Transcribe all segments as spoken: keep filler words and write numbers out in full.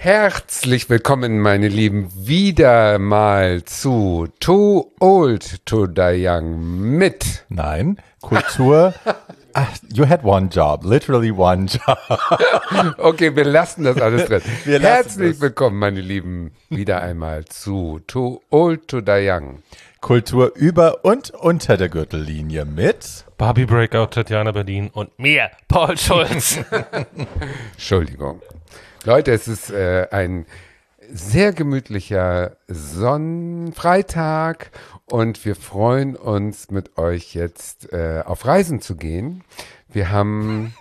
Herzlich willkommen, meine Lieben, wieder mal zu Too Old to Die Young mit. Nein, Kultur. Ach, you had one job, literally one job. Okay, wir lassen das alles drin. Wir lassen Herzlich das. willkommen, meine Lieben, wieder einmal zu Too Old to Die Young. Kultur über und unter der Gürtellinie mit Barbie Breakout, Tatjana Berlin und mir, Paul Schulz. Entschuldigung. Leute, es ist äh, ein sehr gemütlicher Sonnenfreitag und wir freuen uns mit euch jetzt äh, auf Reisen zu gehen. Wir haben...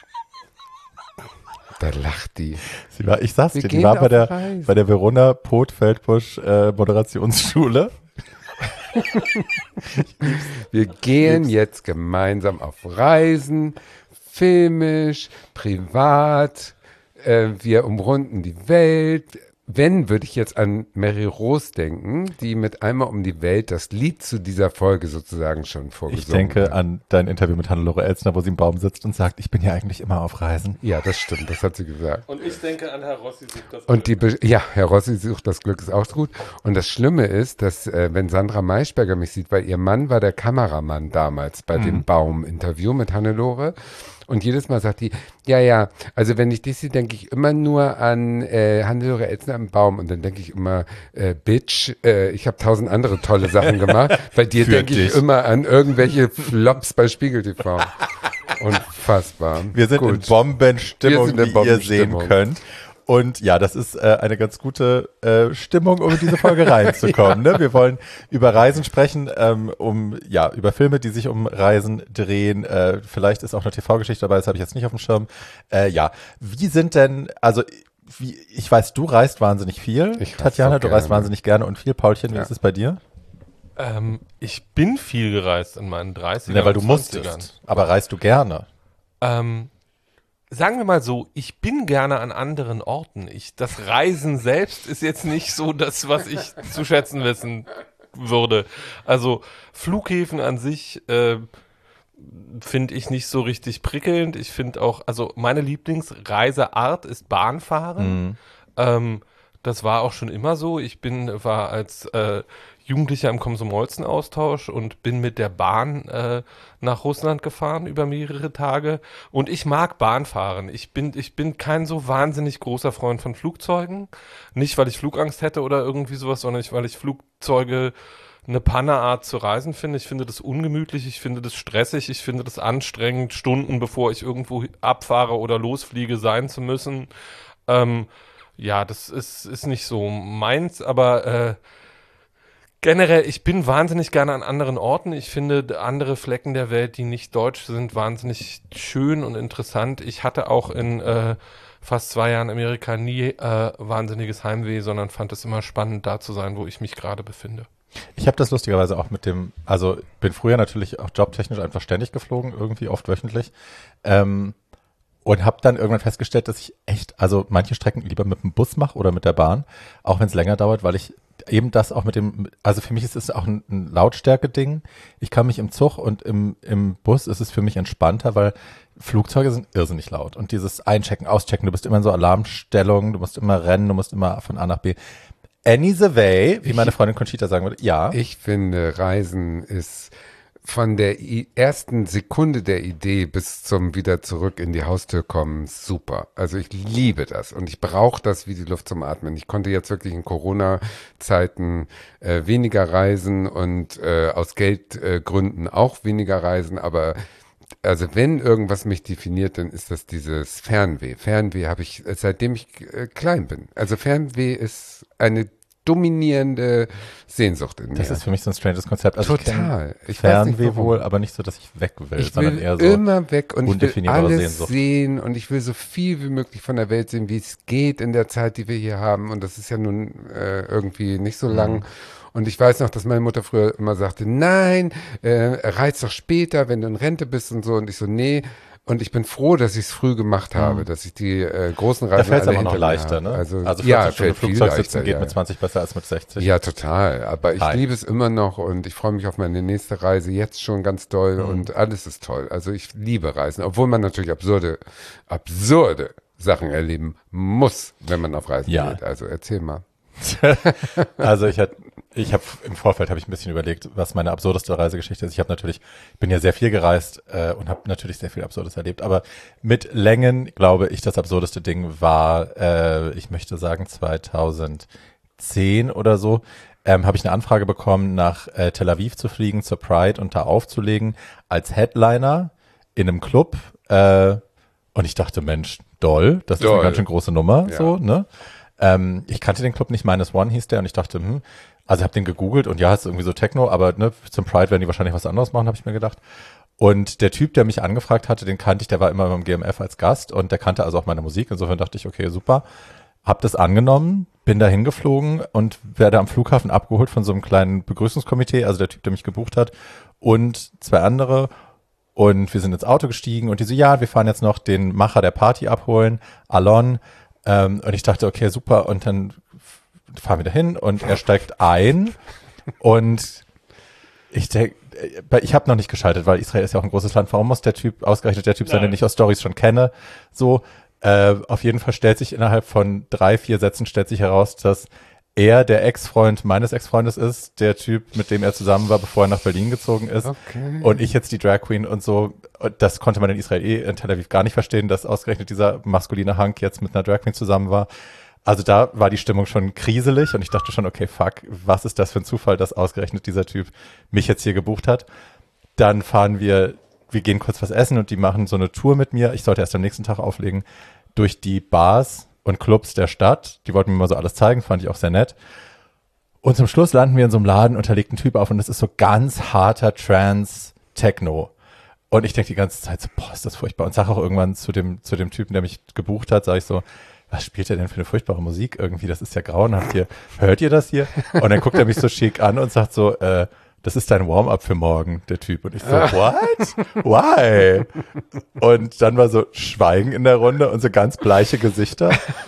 Da lacht die. Sie war, ich sag's Wir dir, die gehen war bei auf der, Reisen. bei der Verona Poth-Feldbusch äh, Moderationsschule. Wir gehen jetzt gemeinsam auf Reisen, filmisch, privat. Äh, wir umrunden die Welt. Wenn, würde ich jetzt an Mary Rose denken, die mit Einmal um die Welt das Lied zu dieser Folge sozusagen schon Ich vorgesungen denke hat. an dein Interview mit Hannelore Elsner, wo sie im Baum sitzt und sagt, ich bin ja eigentlich immer auf Reisen. Ja, das stimmt, das hat sie gesagt. Und ich denke an Herr Rossi sucht das Und die, Be ja, Herr Rossi sucht das Glück, ist auch gut. Und das Schlimme ist, dass, äh, wenn Sandra Maischberger mich sieht, weil ihr Mann war der Kameramann damals bei dem Baum-Interview mit Hannelore. Und jedes Mal sagt die, ja, ja, also wenn ich dich sehe, denke ich immer nur an äh, Hannelore Elsner am Baum. Und dann denke ich immer, äh, Bitch, äh, ich habe tausend andere tolle Sachen gemacht. Bei dir Für denke ich dich. immer an irgendwelche Flops bei Spiegel T V. Unfassbar. Wir sind in Gut. Bombenstimmung, Wir sind in wie ihr sehen Bombenstimmung. könnt. Und ja, das ist äh, eine ganz gute äh, Stimmung, um in diese Folge reinzukommen. Ne? Wir wollen über Reisen sprechen, ähm, um ja über Filme, die sich um Reisen drehen. Äh, vielleicht ist auch eine T V-Geschichte dabei, das habe ich jetzt nicht auf dem Schirm. Äh, ja, wie sind denn, also wie, ich weiß, du reist wahnsinnig viel. Ich reise Tatjana, so du reist gerne. wahnsinnig gerne und viel. Paulchen, wie Ja. ist es bei dir? Ähm, ich bin viel gereist in meinen dreißigern. Ja, weil du und musstest. zwanzigern. Aber reist du gerne? Ähm, sagen wir mal so, ich bin gerne an anderen Orten. Ich, das Reisen selbst ist jetzt nicht so das, was ich zu schätzen wissen würde. Also Flughäfen an sich äh, finde ich nicht so richtig prickelnd. Ich finde auch, also meine Lieblingsreiseart ist Bahnfahren. Ähm, das war auch schon immer so. Ich bin, war als äh, Jugendlicher im Komsomolzen-Austausch und bin mit der Bahn äh, nach Russland gefahren über mehrere Tage. Und ich mag Bahnfahren. Ich bin, ich bin kein so wahnsinnig großer Freund von Flugzeugen. Nicht, weil ich Flugangst hätte oder irgendwie sowas, sondern nicht, weil ich Flugzeuge eine Panneart zu reisen finde. Ich finde das ungemütlich, ich finde das stressig, ich finde das anstrengend, Stunden bevor ich irgendwo abfahre oder losfliege sein zu müssen. Ähm, ja, das ist, ist nicht so meins, aber äh, generell, ich bin wahnsinnig gerne an anderen Orten. Ich finde andere Flecken der Welt, die nicht deutsch sind, wahnsinnig schön und interessant. Ich hatte auch in äh, fast zwei Jahren Amerika nie äh, wahnsinniges Heimweh, sondern fand es immer spannend, da zu sein, wo ich mich gerade befinde. Ich habe das lustigerweise auch mit dem, also bin früher natürlich auch jobtechnisch einfach ständig geflogen, irgendwie oft wöchentlich. Ähm, und habe dann irgendwann festgestellt, dass ich echt, also manche Strecken lieber mit dem Bus mache oder mit der Bahn, auch wenn es länger dauert, weil ich eben das auch mit dem, also für mich ist es auch ein, ein Lautstärke-Ding. Ich kann mich im Zug und im, im Bus ist es für mich entspannter, weil Flugzeuge sind irrsinnig laut. Und dieses Einchecken, Auschecken, du bist immer in so Alarmstellung, du musst immer rennen, du musst immer von A nach B. Any the way, wie meine Freundin Conchita sagen würde, ja. Ich finde, Reisen ist von der I- ersten Sekunde der Idee bis zum wieder zurück in die Haustür kommen super. Also ich liebe das und ich brauche das wie die Luft zum Atmen. Ich konnte jetzt wirklich in Corona-Zeiten äh, weniger reisen und äh, aus Geldgründen äh, auch weniger reisen, aber also wenn irgendwas mich definiert, dann ist das dieses Fernweh. Fernweh habe ich, äh, seitdem ich äh, klein bin. Also Fernweh ist eine dominierende Sehnsucht in mir. Das ist für mich so ein stranges Konzept. Also Total. Ich Ich weiß nicht, Fernweh warum. wohl, aber nicht so, dass ich weg will, Ich sondern will eher so immer weg und ich will undefinierbare alles Sehnsucht. sehen und ich will so viel wie möglich von der Welt sehen, wie es geht in der Zeit, die wir hier haben. Und das ist ja nun äh, irgendwie nicht so lang. Und ich weiß noch, dass meine Mutter früher immer sagte, nein, äh, reiz doch später, wenn du in Rente bist und so. Und ich so, nee. Und ich bin froh, dass ich es früh gemacht habe, dass ich die äh, großen Reisen Da fällt es alle aber noch hinter mir leichter, habe. ne? Also, also ja, vierzig Stunden fällt viel Flugzeug leichter, sitzen geht ja, mit ja. zwanzig besser als mit sechzig. Ja, total. Aber ich Hi. liebe es immer noch und ich freue mich auf meine nächste Reise jetzt schon ganz doll und alles ist toll. Also ich liebe Reisen, obwohl man natürlich absurde, absurde Sachen erleben muss, wenn man auf Reisen Ja. geht. Also erzähl mal. Also ich hatte, ich habe im Vorfeld habe ich ein bisschen überlegt, was meine absurdeste Reisegeschichte ist. Ich habe natürlich, bin ja sehr viel gereist äh, und habe natürlich sehr viel Absurdes erlebt. Aber mit Längen glaube ich, das absurdeste Ding war, äh, ich möchte sagen zweitausendzehn oder so, ähm, habe ich eine Anfrage bekommen, nach äh, Tel Aviv zu fliegen, zur Pride und da aufzulegen als Headliner in einem Club. Äh, und ich dachte, Mensch, doll, das ist Doll. eine ganz schön große Nummer, Ja. so, ne? Ähm, ich kannte den Club nicht, Minus One hieß der und ich dachte, hm, also habe den gegoogelt und ja, ist irgendwie so Techno, aber ne, zum Pride werden die wahrscheinlich was anderes machen, habe ich mir gedacht. Und der Typ, der mich angefragt hatte, den kannte ich, der war immer beim G M F als Gast und der kannte also auch meine Musik. Insofern dachte ich, okay, super. Hab das angenommen, bin da hingeflogen und werde am Flughafen abgeholt von so einem kleinen Begrüßungskomitee, also der Typ, der mich gebucht hat und zwei andere. Und wir sind ins Auto gestiegen und die so, ja, wir fahren jetzt noch den Macher der Party abholen, Alon. Ähm, und ich dachte, okay, super. Und dann fahren wir dahin und er steigt ein und ich denke, ich habe noch nicht geschaltet, weil Israel ist ja auch ein großes Land. Warum muss der Typ, ausgerechnet der Typ sein, den ich aus Stories schon kenne? So, äh, auf jeden Fall stellt sich innerhalb von drei, vier Sätzen stellt sich heraus, dass er der Ex-Freund meines Ex-Freundes ist, der Typ, mit dem er zusammen war, bevor er nach Berlin gezogen ist. Okay. Und ich jetzt die Drag Queen und so. Und das konnte man in Israel eh, in Tel Aviv gar nicht verstehen, dass ausgerechnet dieser maskuline Hank jetzt mit einer Drag Queen zusammen war. Also da war die Stimmung schon kriselig und ich dachte schon, okay, fuck, was ist das für ein Zufall, dass ausgerechnet dieser Typ mich jetzt hier gebucht hat. Dann fahren wir, wir gehen kurz was essen und die machen so eine Tour mit mir. Ich sollte erst am nächsten Tag auflegen, durch die Bars und Clubs der Stadt. Die wollten mir mal so alles zeigen, fand ich auch sehr nett. Und zum Schluss landen wir in so einem Laden und da liegt ein Typ auf und das ist so ganz harter Trance-Techno. Und ich denke die ganze Zeit so, boah, ist das furchtbar. Und sage auch irgendwann zu dem, zu dem Typen, der mich gebucht hat, sage ich so, was spielt er denn für eine furchtbare Musik irgendwie? Das ist ja grauenhaft hier. Hört ihr das hier? Und dann guckt er mich so schick an und sagt so, äh, das ist dein Warm-up für morgen, der Typ. Und ich so, what? Why? Und dann war so Schweigen in der Runde und so ganz bleiche Gesichter.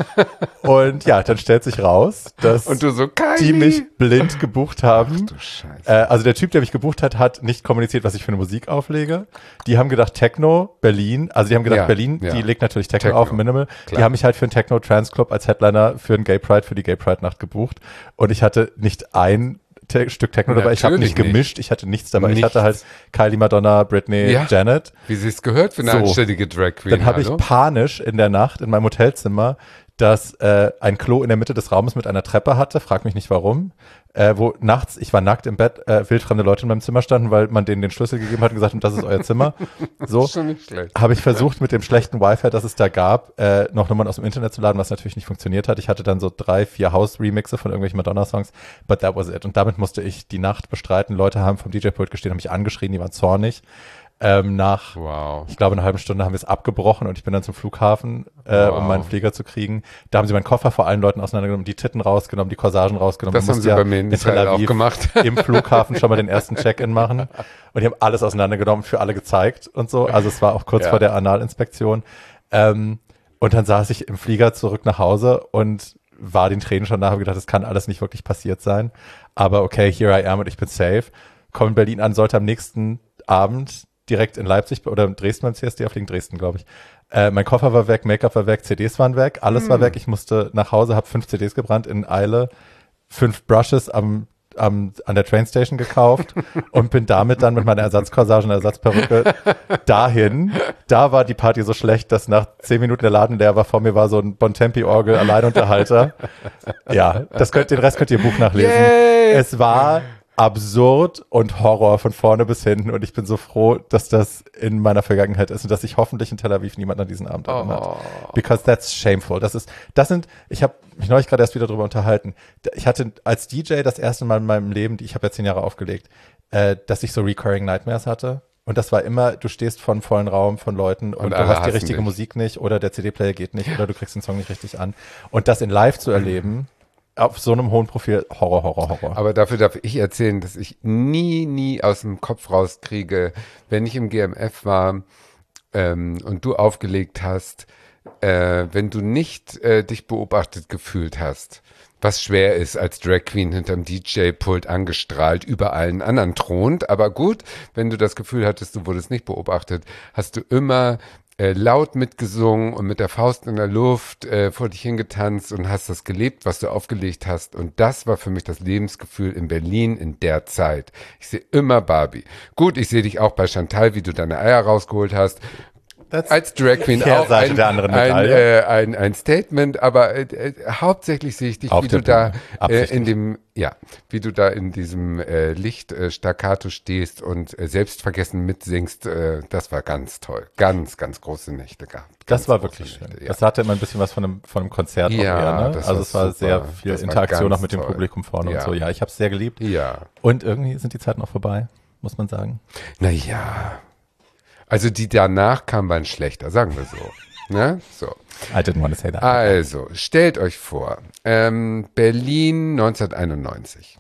Und ja, dann stellt sich raus, dass Und du so, Kylie. die mich blind gebucht haben. Du Scheiße. Äh, also der Typ, der mich gebucht hat, hat nicht kommuniziert, was ich für eine Musik auflege. Die haben gedacht Techno, Berlin. Also die haben gedacht Ja, Berlin, ja. die legt natürlich Techno, Techno, auf, Minimal. klar. Die haben mich halt für einen Techno-Trance-Club als Headliner für einen Gay Pride, für die Gay Pride-Nacht gebucht. Und ich hatte nicht ein Te Stück Techno dabei. Ich habe Natürlich nicht gemischt, ich hatte nichts dabei. Nichts. Ich hatte halt Kylie, Madonna, Britney, Ja. Janet. Wie sie es gehört für eine So. anständige Drag Queen. Dann habe ich hallo? panisch in der Nacht in meinem Hotelzimmer, das äh, ein Klo in der Mitte des Raumes mit einer Treppe hatte, frag mich nicht warum, äh, wo nachts, ich war nackt im Bett, äh, wildfremde Leute in meinem Zimmer standen, weil man denen den Schlüssel gegeben hat und gesagt hat, das ist euer Zimmer. So Schon nicht schlecht. habe ich versucht, mit dem schlechten Wi-Fi, das es da gab, äh, noch Nummern aus dem Internet zu laden, was natürlich nicht funktioniert hat. Ich hatte dann so drei, vier House-Remixe von irgendwelchen Madonna-Songs, but that was it. Und damit musste ich die Nacht bestreiten. Leute haben vom D J-Pult gestehen, haben mich angeschrien, die waren zornig. Ähm, nach, Wow. ich glaube, eine halbe Stunde haben wir es abgebrochen und ich bin dann zum Flughafen, äh, Wow. um meinen Flieger zu kriegen. Da haben sie meinen Koffer vor allen Leuten auseinandergenommen, die Titten rausgenommen, die Corsagen rausgenommen. Das Du haben musst sie bei mir in Israel auch gemacht. im Flughafen schon mal den ersten Check-in machen. Und die haben alles auseinandergenommen, für alle gezeigt und so. Also es war auch kurz Ja. vor der Analinspektion. Ähm, und dann saß ich im Flieger zurück nach Hause und war den Tränen schon nach, habe gedacht, das kann alles nicht wirklich passiert sein. Aber okay, here I am und ich bin safe. Komme in Berlin an, sollte am nächsten Abend direkt in Leipzig oder in Dresden beim C S D auflegen, Dresden, glaube ich. Äh, mein Koffer war weg, Make-up war weg, C Ds waren weg, alles war weg. Ich musste nach Hause, habe fünf C Ds gebrannt in Eile, fünf Brushes am, am, an der Trainstation gekauft und bin damit dann mit meiner Ersatzcorsage und Ersatzperücke dahin. Da war die Party so schlecht, dass nach zehn Minuten der Laden leer war. Vor mir war so ein Bontempi-Orgel, Alleinunterhalter. Ja, das könnt, den Rest könnt ihr im Buch nachlesen. Yay! Es war absurd und Horror von vorne bis hinten und ich bin so froh, dass das in meiner Vergangenheit ist und dass sich hoffentlich in Tel Aviv niemand an diesen Abend erinnert. Oh. Because that's shameful. Das ist, das sind, ich habe mich neulich gerade erst wieder drüber unterhalten. Ich hatte als D J das erste Mal in meinem Leben, ich habe ja zehn Jahre aufgelegt, äh, dass ich so recurring Nightmares hatte. Und das war immer, du stehst vor einem vollen Raum von Leuten und, Und du alle hast die hassen richtige dich. Musik nicht oder der C D-Player geht nicht oder du kriegst den Song nicht richtig an. Und das in live zu erleben, auf so einem hohen Profil, Horror, Horror, Horror. Aber dafür darf ich erzählen, dass ich nie, nie aus dem Kopf rauskriege, wenn ich im G M F war ähm, und du aufgelegt hast, äh, wenn du nicht äh, dich beobachtet gefühlt hast, was schwer ist, als Drag Queen hinterm D J-Pult angestrahlt über allen anderen thront. Aber gut, wenn du das Gefühl hattest, du wurdest nicht beobachtet, hast du immer äh, laut mitgesungen und mit der Faust in der Luft äh, vor dich hingetanzt und hast das gelebt, was du aufgelegt hast. Und das war für mich das Lebensgefühl in Berlin in der Zeit. Ich sehe immer Barbie. Gut, ich sehe dich auch bei Chantal, wie du deine Eier rausgeholt hast. Das Als Drag Queen auch Kehrseite ein, der anderen ein, Medaille. äh, ein, ein Statement, aber äh, äh, hauptsächlich sehe ich dich, Auf wie der du da Bühne. äh, Absichtlich. in dem, ja, wie du da in diesem äh, Licht äh, Staccato stehst und äh, selbstvergessen mitsingst. Äh, das war ganz toll. Ganz, ganz große Nächte gehabt. Ganz Das war große wirklich schön. Nächte, ja. Das hatte immer ein bisschen was von einem, von einem Konzert auch Ja, eher, ne? das Also war es war super. sehr viel Das war Interaktion ganz auch mit dem toll. Publikum vorne Ja. und so. Ja, ich habe es sehr geliebt. Ja. Und irgendwie sind die Zeiten auch vorbei, muss man sagen. Naja. Also die danach kamen, waren schlechter, sagen wir so. Ne? So. I didn't want to say that. Also, stellt euch vor, ähm, Berlin neunzehnhunderteinundneunzig.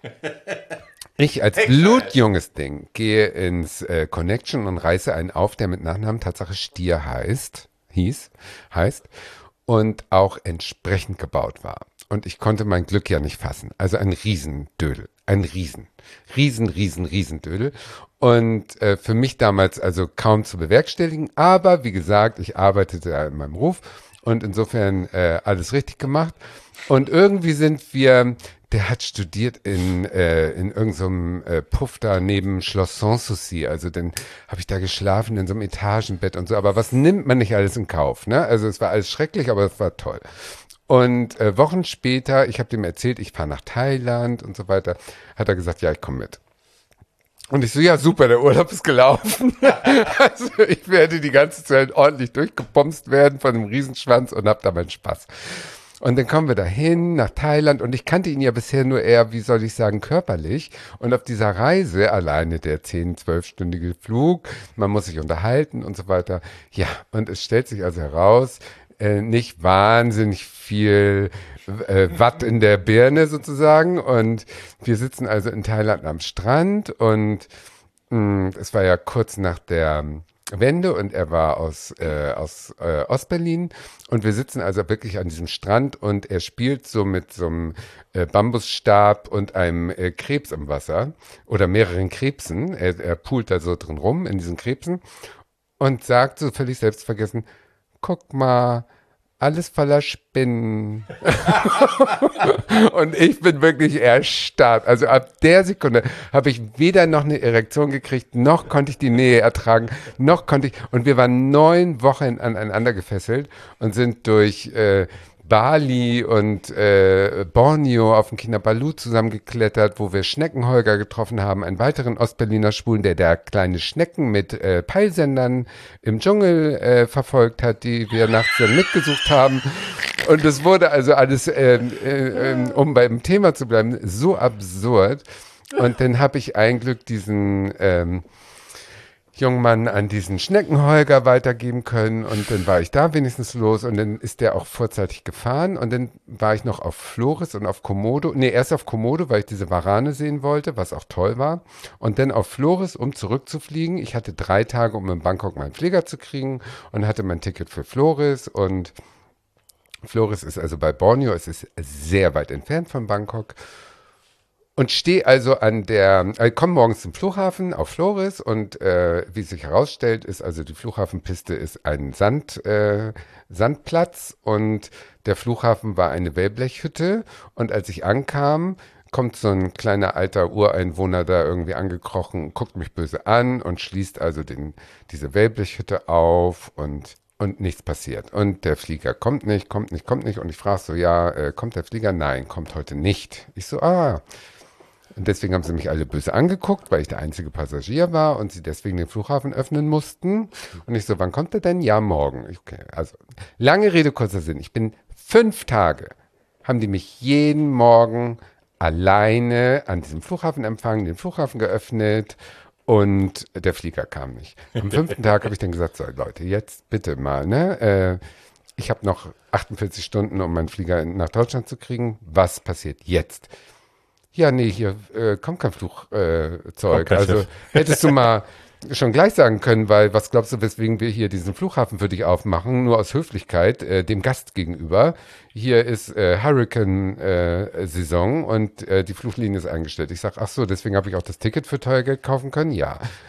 Ich als blutjunges Ding gehe ins äh, Connection und reiße einen auf, der mit Nachnamen Tatsache Stier heißt, hieß, heißt und auch entsprechend gebaut war. Und ich konnte mein Glück ja nicht fassen. Also ein Riesendödel, ein Riesen, Riesen, Riesen, Riesendödel. Und äh, für mich damals also kaum zu bewerkstelligen. Aber wie gesagt, ich arbeitete ja in meinem Ruf und insofern äh, alles richtig gemacht. Und irgendwie sind wir, der hat studiert in, äh, in irgendeinem so äh, Puff da neben Schloss Sanssouci. Also dann habe ich da geschlafen in so einem Etagenbett und so. Aber was nimmt man nicht alles in Kauf? Ne? Also es war alles schrecklich, aber es war toll. Und äh, Wochen später, ich habe dem erzählt, ich fahre nach Thailand und so weiter, hat er gesagt, ja, ich komme mit. Und ich so, ja super, der Urlaub ist gelaufen. Also ich werde die ganze Zeit ordentlich durchgebomst werden von einem Riesenschwanz und hab da meinen Spaß. Und dann kommen wir dahin nach Thailand und ich kannte ihn ja bisher nur eher, wie soll ich sagen, körperlich. Und auf dieser Reise, alleine der zehn-, zwölfstündige Flug, man muss sich unterhalten und so weiter. Ja, und es stellt sich also heraus, äh, nicht wahnsinnig viel äh, Watt in der Birne sozusagen. Und wir sitzen also in Thailand am Strand und mh, es war ja kurz nach der Wende und er war aus, äh, aus äh, Ostberlin und wir sitzen also wirklich an diesem Strand und er spielt so mit so einem äh, Bambusstab und einem äh, Krebs im Wasser oder mehreren Krebsen. Er, er poolt da so drin rum in diesen Krebsen und sagt so völlig selbstvergessen, guck mal, alles voller Spinnen. Und ich bin wirklich erstarrt. Also ab der Sekunde habe ich weder noch eine Erektion gekriegt, noch konnte ich die Nähe ertragen, noch konnte ich. Und wir waren neun Wochen aneinander gefesselt und sind durch äh, Bali und äh, Borneo auf dem Kinabalu zusammengeklettert, wo wir Schneckenholger getroffen haben, einen weiteren Ostberliner Schwulen, der da kleine Schnecken mit äh, Peilsendern im Dschungel äh, verfolgt hat, die wir nachts dann mitgesucht haben. Und es wurde also alles, ähm, äh, äh, um beim Thema zu bleiben, so absurd. Und dann habe ich ein Glück diesen ähm, jungen Mann an diesen Schneckenholger weitergeben können und dann war ich da wenigstens los und dann ist der auch vorzeitig gefahren und dann war ich noch auf Flores und auf Komodo, nee, erst auf Komodo, weil ich diese Warane sehen wollte, was auch toll war und dann auf Flores, um zurückzufliegen. Ich hatte drei Tage, um in Bangkok meinen Flieger zu kriegen und hatte mein Ticket für Flores und Flores ist also bei Borneo, es ist sehr weit entfernt von Bangkok. Und stehe also an der, äh, komme morgens zum Flughafen auf Flores und äh, wie sich herausstellt, ist also die Flughafenpiste ist ein Sand, äh, Sandplatz und der Flughafen war eine Wellblechhütte und als ich ankam, kommt so ein kleiner alter Ureinwohner da irgendwie angekrochen, guckt mich böse an und schließt also den, diese Wellblechhütte auf und und nichts passiert. Und der Flieger kommt nicht, kommt nicht, kommt nicht und ich frage so, ja, äh, kommt der Flieger? Nein, kommt heute nicht. Ich so, ah, und deswegen haben sie mich alle böse angeguckt, weil ich der einzige Passagier war und sie deswegen den Flughafen öffnen mussten. Und ich so, wann kommt er denn? Ja, morgen. Okay, also lange Rede, kurzer Sinn. Ich bin fünf Tage, haben die mich jeden Morgen alleine an diesem Flughafen empfangen, den Flughafen geöffnet und der Flieger kam nicht. Am fünften Tag habe ich dann gesagt, so Leute, jetzt bitte mal, ne? Äh, ich habe noch achtundvierzig Stunden, um meinen Flieger nach Deutschland zu kriegen. Was passiert jetzt? Ja, nee, hier äh, kommt kein Flugzeug. Äh, Zeug. kein also Schiff. hättest du mal schon gleich sagen können, weil was glaubst du, weswegen wir hier diesen Flughafen für dich aufmachen? Nur aus Höflichkeit äh, dem Gast gegenüber. Hier ist äh, Hurricane-Saison und äh, die Fluglinie ist eingestellt. Ich sage, ach so, deswegen habe ich auch das Ticket für teuer Geld kaufen können? Ja.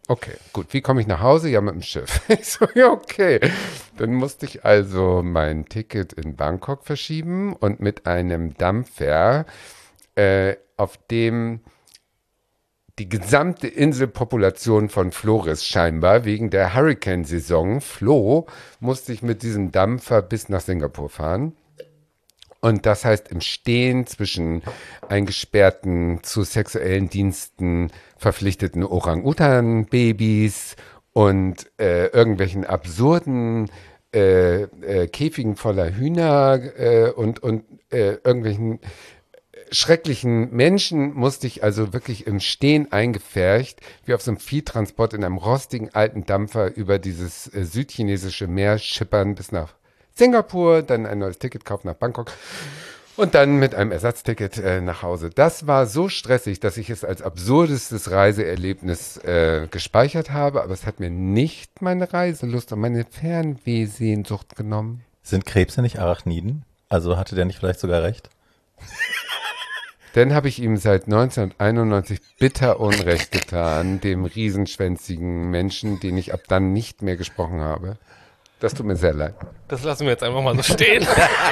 Okay, gut. Wie komme ich nach Hause? Ja, mit dem Schiff. Ich so, ja, okay. Dann musste ich also mein Ticket in Bangkok verschieben und mit einem Dampfer, äh, auf dem die gesamte Inselpopulation von Flores scheinbar wegen der Hurricane-Saison floh, musste ich mit diesem Dampfer bis nach Singapur fahren. Und das heißt im Stehen zwischen eingesperrten, zu sexuellen Diensten verpflichteten Orang-Utan-Babys und äh, irgendwelchen absurden äh, äh, Käfigen voller Hühner äh, und, und äh, irgendwelchen schrecklichen Menschen musste ich also wirklich im Stehen eingepfercht, wie auf so einem Viehtransport in einem rostigen alten Dampfer über dieses äh, südchinesische Meer schippern bis nach Singapur, dann ein neues Ticket kaufen nach Bangkok und dann mit einem Ersatzticket äh, nach Hause. Das war so stressig, dass ich es als absurdestes Reiseerlebnis äh, gespeichert habe, aber es hat mir nicht meine Reiselust und meine Fernwehsehnsucht genommen. Sind Krebse nicht Arachniden? Also hatte der nicht vielleicht sogar recht? Dann habe ich ihm seit neunzehnhunderteinundneunzig bitter Unrecht getan, dem riesenschwänzigen Menschen, den ich ab dann nicht mehr gesprochen habe. Das tut mir sehr leid. Das lassen wir jetzt einfach mal so stehen.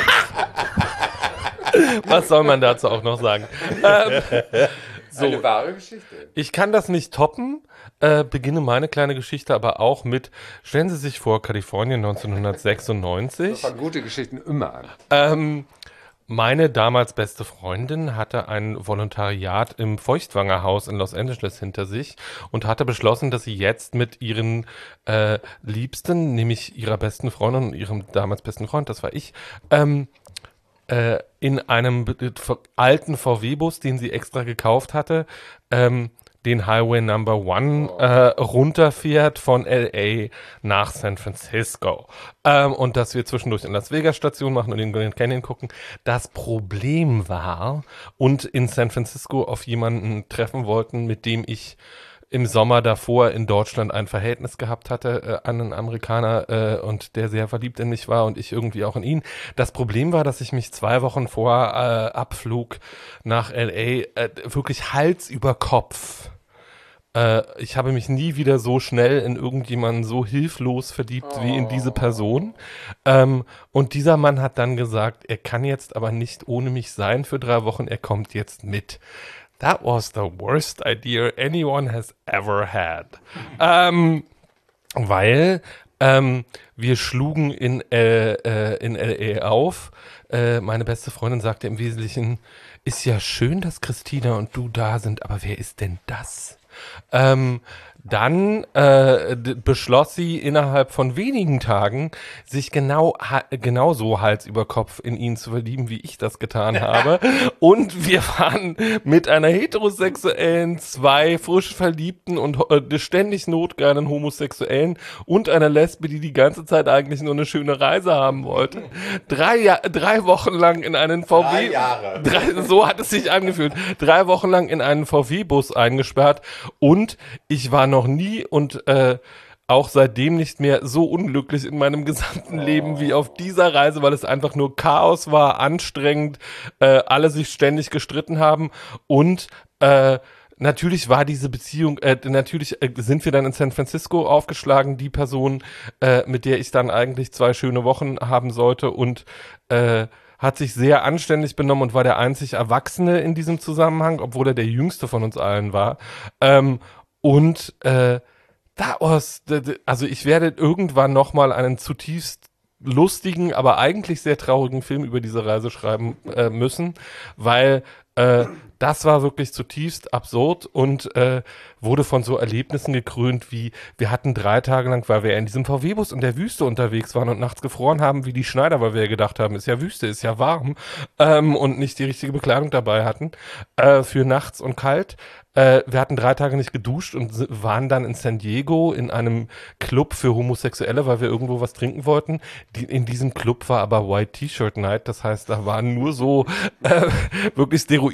Was soll man dazu auch noch sagen? Ähm, so, Eine wahre Geschichte. ich kann das nicht toppen, äh, beginne meine kleine Geschichte aber auch mit, stellen Sie sich vor, Kalifornien neunzehnhundertsechsundneunzig. Das fangen gute Geschichten immer an. Ähm, Meine damals beste Freundin hatte ein Volontariat im Feuchtwangerhaus in Los Angeles hinter sich und hatte beschlossen, dass sie jetzt mit ihren äh, Liebsten, nämlich ihrer besten Freundin und ihrem damals besten Freund, das war ich, ähm, äh, in einem be- ver- alten V W-Bus, den sie extra gekauft hatte, ähm, den Highway Number One äh, runterfährt von L A nach San Francisco. Ähm, und dass wir zwischendurch in Las Vegas Station machen und den Grand Canyon gucken. Das Problem war, und in San Francisco auf jemanden treffen wollten, mit dem ich im Sommer davor in Deutschland ein Verhältnis gehabt hatte, äh, an einen Amerikaner äh, und der sehr verliebt in mich war und ich irgendwie auch in ihn. Das Problem war, dass ich mich zwei Wochen vor äh, Abflug nach L A äh, wirklich Hals über Kopf äh, ich habe mich nie wieder so schnell in irgendjemanden so hilflos verliebt wie in diese Person. Ähm, und dieser Mann hat dann gesagt, er kann jetzt aber nicht ohne mich sein für drei Wochen, er kommt jetzt mit. That was the worst idea anyone has ever had. Ähm, weil ähm, wir schlugen in, äh, äh, in L A auf. Äh, meine beste Freundin sagte im Wesentlichen, ist ja schön, dass Christina und du da sind, aber wer ist denn das? Ähm, dann äh, d- beschloss sie innerhalb von wenigen Tagen, sich genau ha- genauso Hals über Kopf in ihn zu verlieben, wie ich das getan habe. Und wir waren mit einer heterosexuellen, zwei frisch verliebten und äh, ständig notgeilen Homosexuellen und einer Lesbe, die die ganze Zeit eigentlich nur eine schöne Reise haben wollte. Drei, ja- drei Wochen lang in einen V W... Drei Jahre. Drei, so hat es sich angefühlt. Drei Wochen lang in einen V W-Bus eingesperrt und ich war noch nie und äh, auch seitdem nicht mehr so unglücklich in meinem gesamten Leben wie auf dieser Reise, weil es einfach nur Chaos war, anstrengend, äh, alle sich ständig gestritten haben und äh, natürlich war diese Beziehung, äh, natürlich äh, sind wir dann in San Francisco aufgeschlagen, die Person, äh, mit der ich dann eigentlich zwei schöne Wochen haben sollte und äh, hat sich sehr anständig benommen und war der einzig Erwachsene in diesem Zusammenhang, obwohl er der Jüngste von uns allen war. Ähm, und äh, da was, also ich werde irgendwann nochmal einen zutiefst lustigen, aber eigentlich sehr traurigen Film über diese Reise schreiben äh, müssen, weil äh, das war wirklich zutiefst absurd und äh, wurde von so Erlebnissen gekrönt wie, wir hatten drei Tage lang, weil wir in diesem V W-Bus in der Wüste unterwegs waren und nachts gefroren haben wie die Schneider, weil wir ja gedacht haben, ist ja Wüste, ist ja warm ähm, und nicht die richtige Bekleidung dabei hatten äh, für nachts und kalt. Äh, wir hatten drei Tage nicht geduscht und si- waren dann in San Diego in einem Club für Homosexuelle, weil wir irgendwo was trinken wollten. Die, in diesem Club war aber White T-Shirt Night, das heißt, da waren nur so äh, wirklich Steroidmonster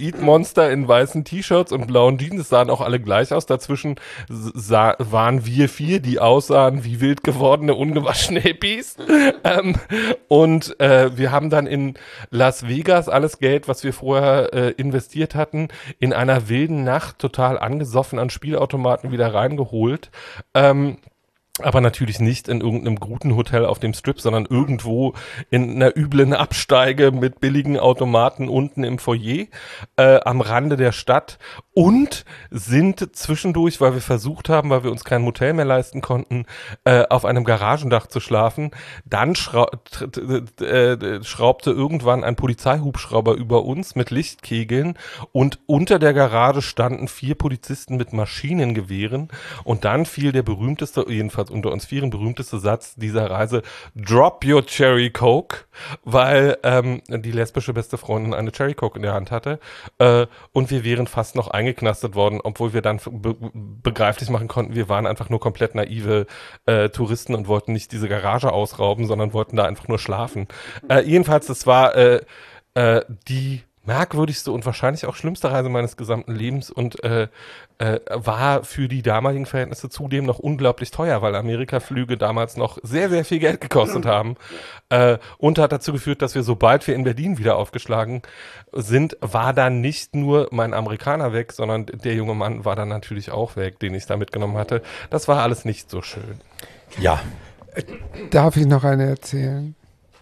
Monster in weißen T-Shirts und blauen Jeans, sahen auch alle gleich aus. Dazwischen sah, waren wir vier, die aussahen wie wild gewordene, ungewaschene Hippies. ähm, und äh, wir haben dann in Las Vegas alles Geld, was wir vorher äh, investiert hatten, in einer wilden Nacht total angesoffen an Spielautomaten wieder reingeholt. Ähm, aber natürlich nicht in irgendeinem guten Hotel auf dem Strip, sondern irgendwo in einer üblen Absteige mit billigen Automaten unten im Foyer äh, am Rande der Stadt und sind zwischendurch, weil wir versucht haben, weil wir uns kein Motel mehr leisten konnten, äh, auf einem Garagendach zu schlafen. Dann schrau- äh, schraubte irgendwann ein Polizeihubschrauber über uns mit Lichtkegeln und unter der Garage standen vier Polizisten mit Maschinengewehren und dann fiel der berühmteste, jedenfalls unter uns vieren berühmteste Satz dieser Reise: Drop your Cherry Coke, weil ähm, die lesbische beste Freundin eine Cherry Coke in der Hand hatte äh, und wir wären fast noch eingeknastet worden, obwohl wir dann be- begreiflich machen konnten, wir waren einfach nur komplett naive äh, Touristen und wollten nicht diese Garage ausrauben, sondern wollten da einfach nur schlafen. Äh, jedenfalls, das war äh, äh, die merkwürdigste und wahrscheinlich auch schlimmste Reise meines gesamten Lebens und äh, äh, war für die damaligen Verhältnisse zudem noch unglaublich teuer, weil Amerika-Flüge damals noch sehr, sehr viel Geld gekostet haben äh, und hat dazu geführt, dass wir, sobald wir in Berlin wieder aufgeschlagen sind, war dann nicht nur mein Amerikaner weg, sondern der junge Mann war dann natürlich auch weg, den ich da mitgenommen hatte. Das war alles nicht so schön. Ja. Darf ich noch eine erzählen?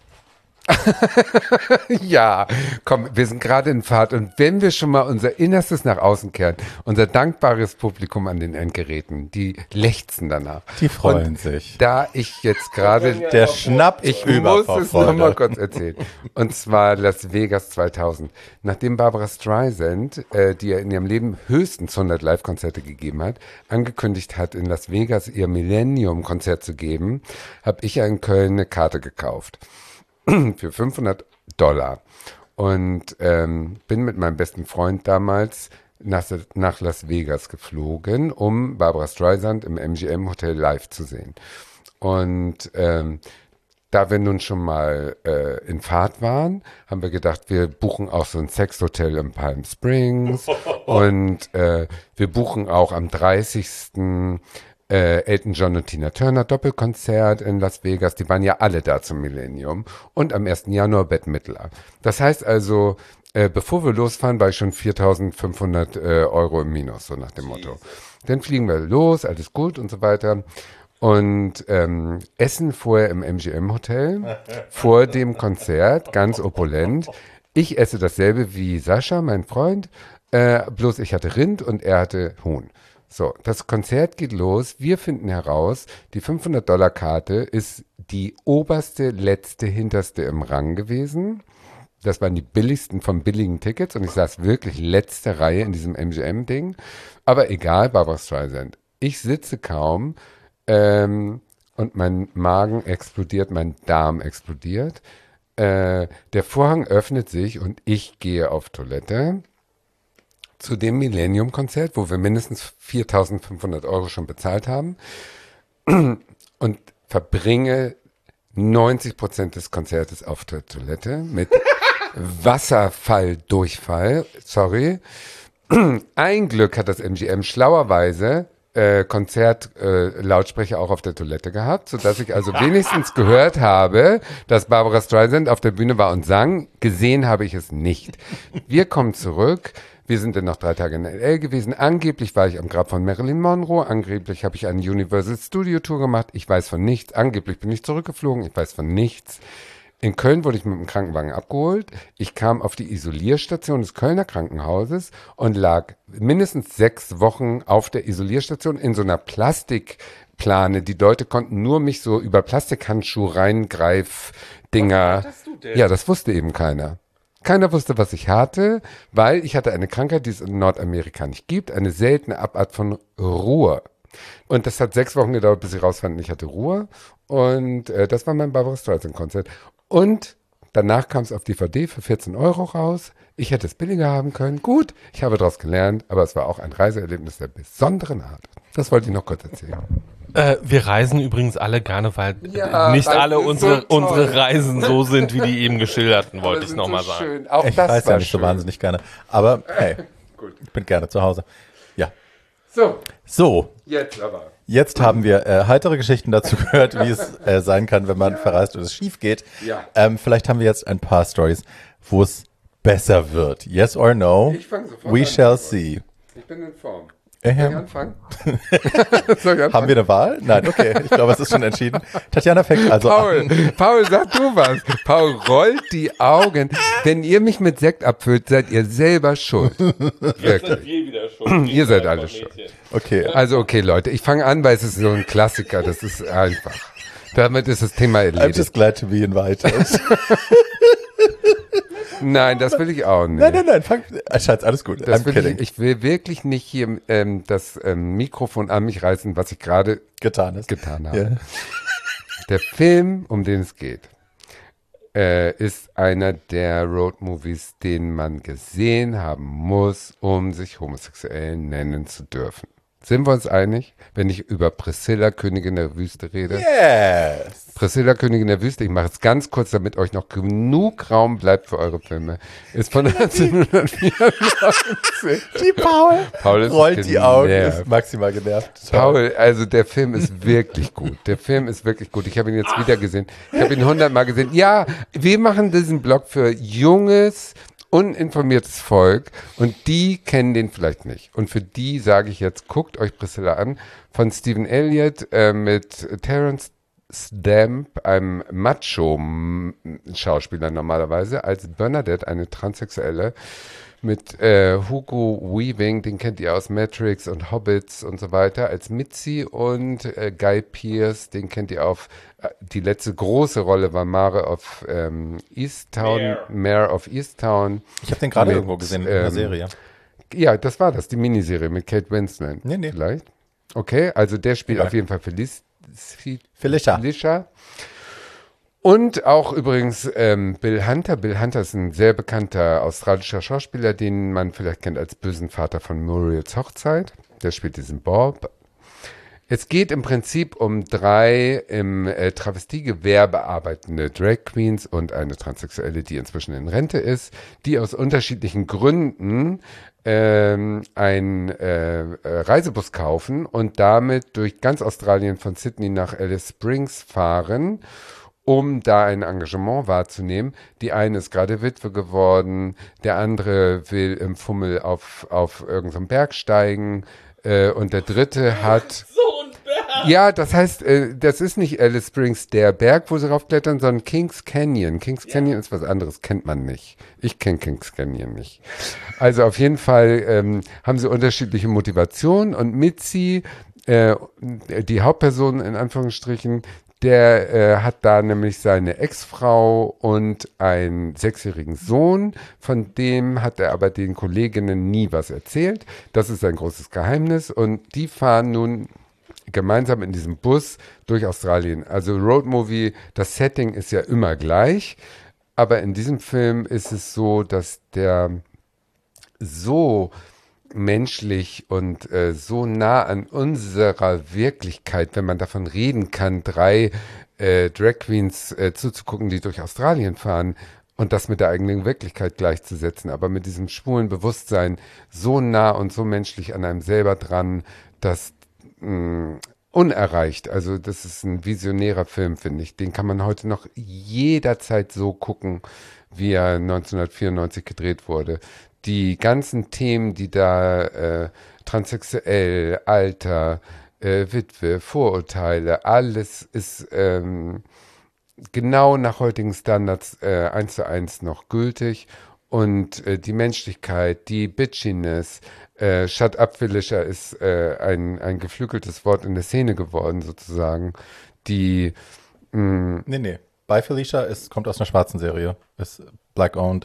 Ja, komm, wir sind gerade in Fahrt und wenn wir schon mal unser Innerstes nach außen kehren, unser dankbares Publikum an den Endgeräten, die lechzen danach. Die freuen und sich. Da ich jetzt gerade, Der schnappt ich über muss vor es noch Freude. mal kurz erzählen. Und zwar Las Vegas zweitausend. Nachdem Barbra Streisand, äh, die ja in ihrem Leben höchstens hundert Live-Konzerte gegeben hat, angekündigt hat, in Las Vegas ihr Millennium-Konzert zu geben, habe ich in Köln eine Karte gekauft. Für fünfhundert Dollar und ähm, bin mit meinem besten Freund damals nach, nach Las Vegas geflogen, um Barbra Streisand im M G M Hotel live zu sehen. Und ähm, da wir nun schon mal äh, in Fahrt waren, haben wir gedacht, wir buchen auch so ein Sexhotel in Palm Springs und äh, wir buchen auch am dreißigsten Äh, Elton John und Tina Turner Doppelkonzert in Las Vegas, die waren ja alle da zum Millennium und am ersten Januar Bette Midler. Das heißt also, äh, bevor wir losfahren, war ich schon viertausendfünfhundert äh, Euro im Minus, so nach dem Motto. Dann fliegen wir los, alles gut und so weiter und ähm, essen vorher im M G M Hotel, vor dem Konzert, ganz opulent. Ich esse dasselbe wie Sascha, mein Freund, äh, bloß ich hatte Rind und er hatte Huhn. So, das Konzert geht los. Wir finden heraus, die fünfhundert-Dollar-Karte ist die oberste, letzte, hinterste im Rang gewesen. Das waren die billigsten von billigen Tickets und ich saß wirklich letzte Reihe in diesem M G M-Ding. Aber egal, Barbra Streisand. Ich sitze kaum ähm, und mein Magen explodiert, mein Darm explodiert. Äh, der Vorhang öffnet sich und ich gehe auf Toilette. Zu dem Millennium-Konzert, wo wir mindestens viertausendfünfhundert Euro schon bezahlt haben und verbringe neunzig Prozent des Konzertes auf der Toilette mit Wasserfalldurchfall. Sorry. Ein Glück hat das M G M schlauerweise äh, Konzertlautsprecher äh, auch auf der Toilette gehabt, sodass ich also wenigstens gehört habe, dass Barbra Streisand auf der Bühne war und sang. Gesehen habe ich es nicht. Wir kommen zurück. Wir sind dann noch drei Tage in L A gewesen. Angeblich war ich am Grab von Marilyn Monroe. Angeblich habe ich eine Universal Studio Tour gemacht. Ich weiß von nichts. Angeblich bin ich zurückgeflogen. Ich weiß von nichts. In Köln wurde ich mit dem Krankenwagen abgeholt. Ich kam auf die Isolierstation des Kölner Krankenhauses und lag mindestens sechs Wochen auf der Isolierstation in so einer Plastikplane. Die Leute konnten nur mich so über Plastikhandschuhe reingreif-Dinger. Ja, das wusste eben keiner. Keiner wusste, was ich hatte, weil ich hatte eine Krankheit, die es in Nordamerika nicht gibt, eine seltene Abart von Ruhr. Und das hat sechs Wochen gedauert, bis ich rausfand, ich hatte Ruhr. Und äh, das war mein Barbra Streisand-Konzert. Und danach kam es auf D V D für vierzehn Euro raus. Ich hätte es billiger haben können. Gut, ich habe daraus gelernt, aber es war auch ein Reiseerlebnis der besonderen Art. Das wollte ich noch kurz erzählen. Äh, wir reisen übrigens alle gerne, weil Ja, nicht weil alle es ist unsere, so toll. unsere Reisen so sind, wie die eben geschilderten, wollte Aber ich sind nochmal so sagen. schön. Auch Ich das weiß war ja nicht schön. so wahnsinnig gerne. Aber hey, Gut. Ich bin gerne zu Hause. Ja. So. So. Jetzt aber. Jetzt haben wir äh, heitere Geschichten dazu gehört, wie es äh, sein kann, wenn man ja. verreist und es schief geht. Ja. Ähm, vielleicht haben wir jetzt ein paar Stories, wo es besser wird. Yes or no? Ich fange sofort We an. shall see. Ich bin in Form. Soll ich anfangen? Soll ich anfangen? Haben wir eine Wahl? Nein, okay. Ich glaube, es ist schon entschieden. Tatjana fängt also Paul, an. Paul, sag du was. Paul rollt die Augen. Wenn ihr mich mit Sekt abfüllt, seid ihr selber schuld. Ihr seid je wieder schuld. Ihr seid alle schuld. Okay. Also okay, Leute, ich fange an, weil es ist so ein Klassiker. Das ist einfach. Damit ist das Thema I'm erledigt. just glad to be invited. Nein, das will ich auch nicht. Nein, nein, nein, fang, Schatz, alles gut. Das I'm will kidding. ich, ich will wirklich nicht hier ähm, das ähm, Mikrofon an mich reißen, was ich gerade getan, ist. getan habe. Ja. Der Film, um den es geht, äh, ist einer der Roadmovies, den man gesehen haben muss, um sich homosexuell nennen zu dürfen. Sind wir uns einig, wenn ich über Priscilla, Königin der Wüste rede? Yes. Priscilla, Königin der Wüste, ich mache es ganz kurz, damit euch noch genug Raum bleibt für eure Filme, ist von neunzehnhundertvierundneunzig. Die Paul, Paul ist rollt die Augen, genervt. ist maximal genervt. Paul, also der Film ist wirklich gut. Der Film ist wirklich gut. Ich habe ihn jetzt wieder gesehen. Ich habe ihn hundertmal gesehen. Ja, wir machen diesen Blog für junges, uninformiertes Volk und die kennen den vielleicht nicht. Und für die sage ich jetzt, guckt euch Priscilla an, von Stephen Elliott äh, mit Terence Stamp, einem Macho-Schauspieler normalerweise, als Bernadette, eine Transsexuelle, mit äh, Hugo Weaving, den kennt ihr aus Matrix und Hobbits und so weiter, als Mitzi und äh, Guy Pearce, den kennt ihr auf, äh, die letzte große Rolle war Mare of ähm, Easttown, Mare. Mare of Easttown. Ich habe den gerade mit, irgendwo gesehen in der ähm, Serie. Ja, das war das, die Miniserie mit Kate Winslet. Nee, nee. Vielleicht. Okay, also der spielt Egal. auf jeden Fall Felic Felicia. Felicia. Und auch übrigens ähm, Bill Hunter. Bill Hunter ist ein sehr bekannter australischer Schauspieler, den man vielleicht kennt als bösen Vater von Muriels Hochzeit. Der spielt diesen Bob. Es geht im Prinzip um drei im äh, Travestiegewerbe arbeitende Drag Queens und eine Transsexuelle, die inzwischen in Rente ist, die aus unterschiedlichen Gründen ähm, einen äh, äh, Reisebus kaufen und damit durch ganz Australien von Sydney nach Alice Springs fahren, um da ein Engagement wahrzunehmen. Die eine ist gerade Witwe geworden, der andere will im Fummel auf, auf irgendeinem Berg steigen äh, und der dritte hat... So ein Berg! Ja, das heißt, äh, das ist nicht Alice Springs, der Berg, wo sie raufklettern, sondern Kings Canyon. Kings ja. Canyon ist was anderes, kennt man nicht. Ich kenne Kings Canyon nicht. Also auf jeden Fall ähm, haben sie unterschiedliche Motivationen und Mitzi, äh, die Hauptperson in Anführungsstrichen, der äh, hat da nämlich seine Ex-Frau und einen sechsjährigen Sohn, von dem hat er aber den Kolleginnen nie was erzählt. Das ist ein großes Geheimnis und die fahren nun gemeinsam in diesem Bus durch Australien. Also Roadmovie, das Setting ist ja immer gleich, aber in diesem Film ist es so, dass der so menschlich und äh, so nah an unserer Wirklichkeit, wenn man davon reden kann, drei äh, Drag Queens äh, zuzugucken, die durch Australien fahren und das mit der eigenen Wirklichkeit gleichzusetzen, aber mit diesem schwulen Bewusstsein so nah und so menschlich an einem selber dran, dass mh, unerreicht, also das ist ein visionärer Film, finde ich, den kann man heute noch jederzeit so gucken, wie er neunzehnhundertvierundneunzig gedreht wurde. Die ganzen Themen, die da äh, transsexuell, Alter, äh, Witwe, Vorurteile, alles ist ähm, genau nach heutigen Standards äh, eins zu eins noch gültig. Und äh, die Menschlichkeit, die Bitchiness, äh, Shut Up Felicia ist äh, ein, ein geflügeltes Wort in der Szene geworden, sozusagen. Die mh, Nee, nee. Bei Felicia ist, kommt aus einer schwarzen Serie. Ist black-owned.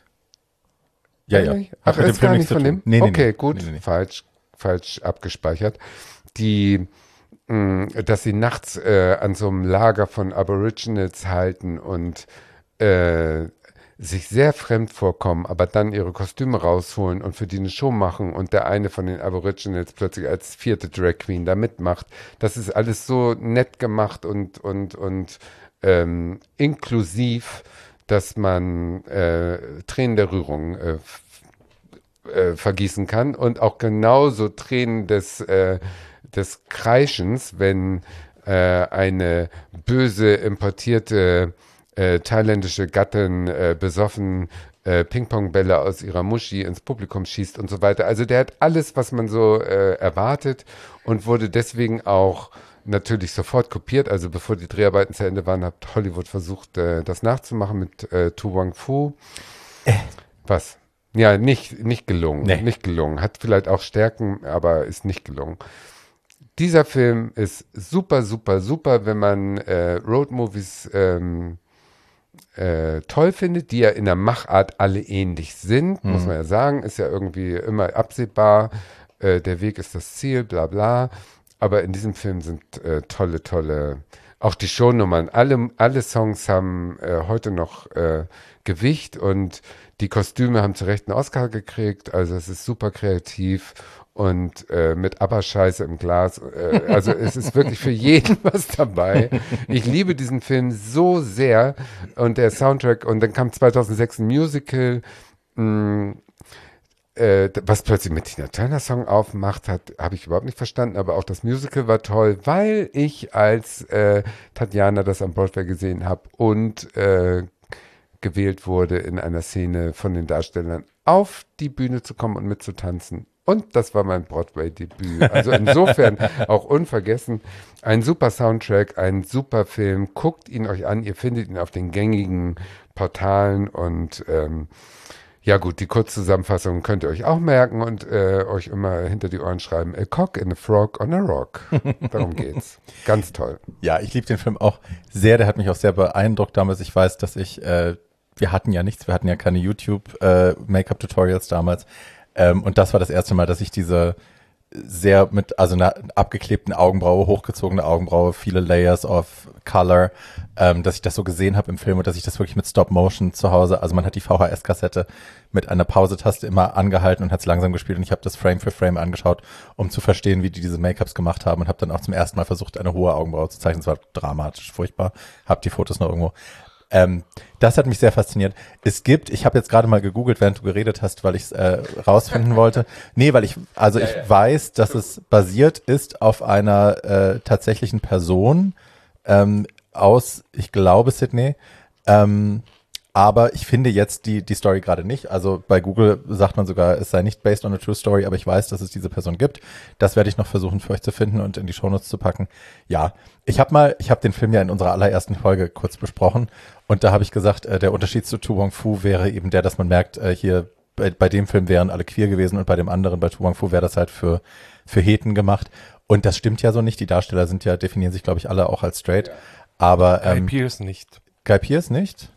Ja, ja. Ach, ist gar nicht von dem? Nee, nee, okay, nee. gut, Nee, nee. falsch, falsch abgespeichert. Die, mh, dass sie nachts äh, an so einem Lager von Aborigines halten und äh, sich sehr fremd vorkommen, aber dann ihre Kostüme rausholen und für die eine Show machen und der eine von den Aborigines plötzlich als vierte Drag Queen da mitmacht. Das ist alles so nett gemacht und, und, und ähm, inklusiv, dass man äh, Tränen der Rührung äh, äh, vergießen kann und auch genauso Tränen des, äh, des Kreischens, wenn äh, eine böse importierte äh, thailändische Gattin äh, besoffen äh, Ping-Pong-Bälle aus ihrer Muschi ins Publikum schießt und so weiter. Also der hat alles, was man so äh, erwartet und wurde deswegen auch natürlich sofort kopiert. Also bevor die Dreharbeiten zu Ende waren, hat Hollywood versucht, äh, das nachzumachen mit äh, Tu Wong Fu. Äh. Was? Ja, nicht, nicht gelungen. Nee. Nicht gelungen. Hat vielleicht auch Stärken, aber ist nicht gelungen. Dieser Film ist super, super, super, wenn man äh, Roadmovies ähm, äh, toll findet, die ja in der Machart alle ähnlich sind, mhm. muss man ja sagen. Ist ja irgendwie immer absehbar. Äh, der Weg ist das Ziel, bla bla. Aber in diesem Film sind äh, tolle, tolle, auch die Shownummern. Alle, alle Songs haben äh, heute noch äh, Gewicht und die Kostüme haben zu Recht einen Oscar gekriegt. Also es ist super kreativ und äh, mit ABBA-Scheiße im Glas. Äh, also es ist wirklich für jeden was dabei. Ich liebe diesen Film so sehr und der Soundtrack. Und dann kam zweitausendsechs ein Musical, mh, äh, was plötzlich mit Tina Turner Song aufmacht hat, habe ich überhaupt nicht verstanden. Aber auch das Musical war toll, weil ich als äh, Tatjana das am Broadway gesehen habe und äh, gewählt wurde, in einer Szene von den Darstellern auf die Bühne zu kommen und mitzutanzen. Und das war mein Broadway-Debüt. Also insofern auch unvergessen. Ein super Soundtrack, ein super Film. Guckt ihn euch an. Ihr findet ihn auf den gängigen Portalen. Und ähm, ja gut, die Kurzzusammenfassung könnt ihr euch auch merken und äh, euch immer hinter die Ohren schreiben. A cock and a frog on a rock. Darum geht's. Ganz toll. Ja, ich liebe den Film auch sehr. Der hat mich auch sehr beeindruckt damals. Ich weiß, dass ich, äh, wir hatten ja nichts. Wir hatten ja keine YouTube-Make-up-Tutorials damals. Ähm, und das war das erste Mal, dass ich diese sehr mit, also einer abgeklebten Augenbraue, hochgezogene Augenbraue, viele Layers of Color, ähm, dass ich das so gesehen habe im Film und dass ich das wirklich mit Stop-Motion zu Hause, also man hat die V H S-Kassette mit einer Pause-Taste immer angehalten und hat es langsam gespielt und ich habe das Frame für Frame angeschaut, um zu verstehen, wie die diese Make-ups gemacht haben und habe dann auch zum ersten Mal versucht, eine hohe Augenbraue zu zeichnen. Es war dramatisch, furchtbar. Hab die Fotos noch irgendwo. Ähm, das hat mich sehr fasziniert. Es gibt, ich habe jetzt gerade mal gegoogelt, während du geredet hast, weil ich es äh, rausfinden wollte. Nee, weil ich, also ich weiß, dass es basiert ist auf einer äh, tatsächlichen Person ähm, aus, ich glaube, Sydney. Ähm, aber ich finde jetzt die die Story gerade nicht. Also bei Google sagt man sogar, es sei nicht based on a true story, aber ich weiß, dass es diese Person gibt. Das werde ich noch versuchen für euch zu finden und in die Shownotes zu packen. Ja, ich habe mal, ich habe den Film ja in unserer allerersten Folge kurz besprochen und da habe ich gesagt, äh, der Unterschied zu Tu Wong Fu wäre eben der, dass man merkt, äh, hier bei, bei dem Film wären alle queer gewesen und bei dem anderen, bei Tu Wong Fu, wäre das halt für für Heten gemacht. Und das stimmt ja so nicht. Die Darsteller sind ja, definieren sich, glaube ich, alle auch als straight. Aber Guy ähm, Pearce nicht. Guy Pearce nicht?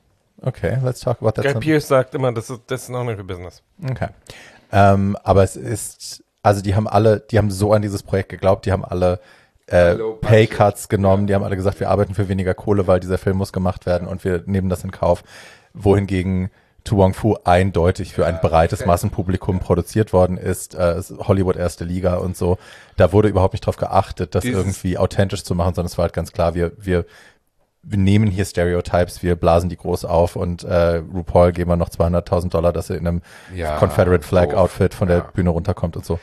Okay, let's talk about that. Guy Pearce sagt immer, das ist, das ist noch nicht für Business. Okay. Ähm, aber es ist, also die haben alle, die haben so an dieses Projekt geglaubt, die haben alle äh, Paycuts genommen, ja. Die haben alle gesagt, wir arbeiten für weniger Kohle, weil dieser Film muss gemacht werden und wir nehmen das in Kauf. Wohingegen Tu Wong Fu eindeutig für ein breites Massenpublikum produziert worden ist, äh, Hollywood erste Liga und so. Da wurde überhaupt nicht drauf geachtet, das Dieses irgendwie authentisch zu machen, sondern es war halt ganz klar, wir, wir wir nehmen hier Stereotypes, wir blasen die groß auf und äh, RuPaul geben wir noch zweihunderttausend Dollar, dass er in einem ja, Confederate Flag doof. Outfit von der ja. Bühne runterkommt und so.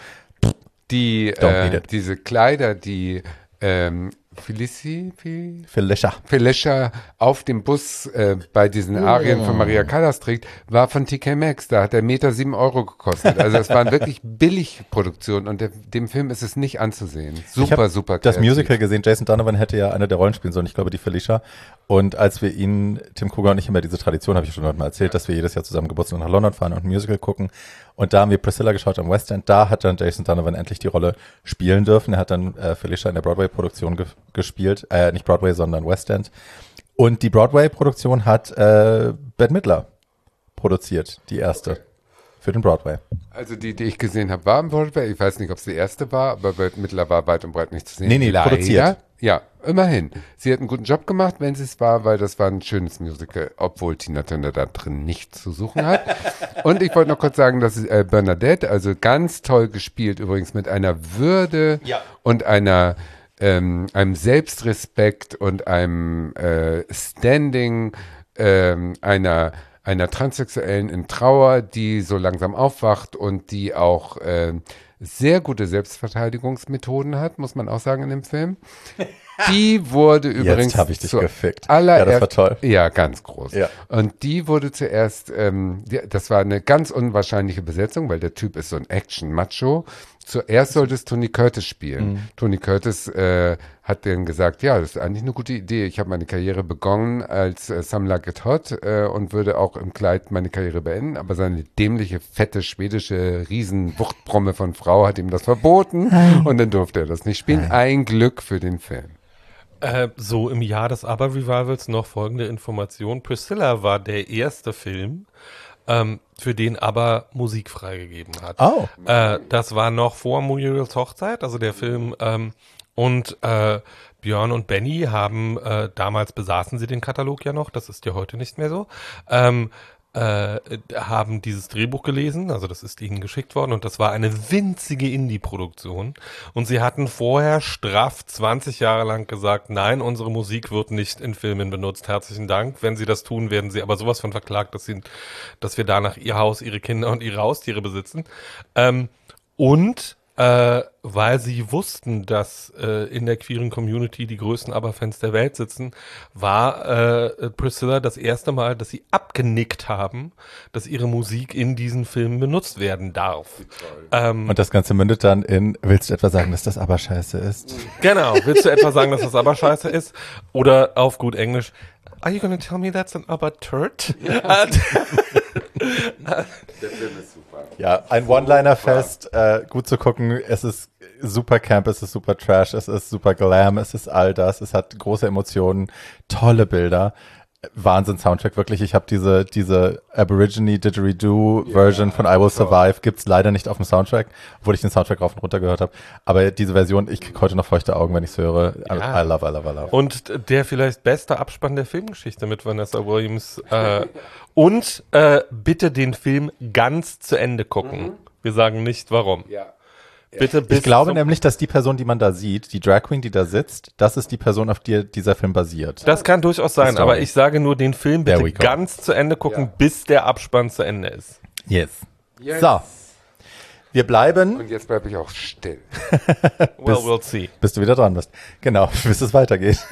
Die, äh, diese Kleider, die ähm, Felici, Felicia. Felicia auf dem Bus äh, bei diesen Arien von Maria Callas trägt, war von T K Maxx. Da hat der Meter sieben Euro gekostet. Also es waren wirklich Billigproduktionen und der, dem Film ist es nicht anzusehen. Super, ich super kreativ. Das Musical gesehen, Jason Donovan hätte ja eine der Rollen spielen sollen, ich glaube die Felicia. Und als wir ihn, Tim Kruger und ich, immer diese Tradition, habe ich schon mal erzählt, dass wir jedes Jahr zusammen Geburtstag nach London fahren und ein Musical gucken. Und da haben wir Priscilla geschaut am West End. Da hat dann Jason Donovan endlich die Rolle spielen dürfen. Er hat dann äh, Felicia in der Broadway-Produktion ge- gespielt. Äh, nicht Broadway, sondern West End. Und die Broadway-Produktion hat äh, Bette Midler produziert, die erste. Okay. Für den Broadway. Also die, die ich gesehen habe, war im Broadway. Ich weiß nicht, ob es die erste war, aber Bette Midler war weit und breit nicht zu sehen. Nee, nee, Leider. produziert. Ja, immerhin. Sie hat einen guten Job gemacht, wenn sie es war, weil das war ein schönes Musical, obwohl Tina Turner da drin nichts zu suchen hat. Und ich wollte noch kurz sagen, dass äh, Bernadette, also ganz toll gespielt, übrigens mit einer Würde ja. und einer ähm, einem Selbstrespekt und einem äh, Standing, ähm, einer einer Transsexuellen in Trauer, die so langsam aufwacht und die auch äh, sehr gute Selbstverteidigungsmethoden hat, muss man auch sagen in dem Film. Die wurde übrigens Jetzt habe ich dich zur gefickt. allererst- Ja, das war toll. Ja, ganz groß. Ja. Und die wurde zuerst, ähm, die, das war eine ganz unwahrscheinliche Besetzung, weil der Typ ist so ein Action-Macho. Zuerst sollte es Tony Curtis spielen. Mhm. Tony Curtis äh, hat dann gesagt, ja, das ist eigentlich eine gute Idee. Ich habe meine Karriere begonnen als äh, Some Like It Hot äh, und würde auch im Kleid meine Karriere beenden. Aber seine dämliche, fette, schwedische Riesenwuchtbromme von Frau hat ihm das verboten. Und dann durfte er das nicht spielen. Ein Glück für den Film. Äh, so im Jahr des ABBA-Revivals noch folgende Information. Priscilla war der erste Film, ähm, für den ABBA Musik freigegeben hat. Oh. Äh, das war noch vor Muriels Hochzeit, also der Film. Ähm, und äh, Björn und Benny haben, äh, damals besaßen sie den Katalog ja noch, das ist ja heute nicht mehr so, ähm, äh, haben dieses Drehbuch gelesen, also das ist ihnen geschickt worden und das war eine winzige Indie-Produktion und sie hatten vorher straff zwanzig Jahre lang gesagt, nein, unsere Musik wird nicht in Filmen benutzt, herzlichen Dank, wenn sie das tun, werden sie aber sowas von verklagt, dass sie, dass wir danach ihr Haus, ihre Kinder und ihre Haustiere besitzen. Ähm, und Äh, weil sie wussten, dass äh, in der queeren Community die größten ABBA-Fans der Welt sitzen, war äh, Priscilla das erste Mal, dass sie abgenickt haben, dass ihre Musik in diesen Filmen benutzt werden darf. Ähm, Und das Ganze mündet dann in, willst du etwa sagen, dass das aber scheiße ist? genau, willst du etwa sagen, dass das ABBA scheiße ist? Oder auf gut Englisch, are you gonna tell me that's an ABBA turd? Ja. Der Film ist super. Ja, ein One-Liner-Fest, äh, gut zu gucken. Es ist super Camp, es ist super Trash, es ist super Glam, es ist all das. Es hat große Emotionen, tolle Bilder. Wahnsinn-Soundtrack, wirklich. Ich habe diese diese Aborigine Didgeridoo-Version Ja, von I Will toll. Survive, gibt's leider nicht auf dem Soundtrack, obwohl ich den Soundtrack rauf und runter gehört habe. Aber diese Version, ich krieg heute noch feuchte Augen, wenn ich es höre. I, Ja. I love, I love, I love. Und der vielleicht beste Abspann der Filmgeschichte mit Vanessa Williams. Äh, und äh, bitte den Film ganz zu Ende gucken. Wir sagen nicht warum. Ja. Bitte bis Ich glaube zum- nämlich, dass die Person, die man da sieht, die Drag Queen, die da sitzt, das ist die Person, auf die dieser Film basiert. Das kann durchaus sein, Story. aber ich sage nur den Film There bitte we go. ganz zu Ende gucken, Ja. bis der Abspann zu Ende ist. Yes. Yes. So. Wir bleiben, Und jetzt bleibe ich auch still. Well, we'll see. bis du wieder dran bist. Genau, bis es weitergeht.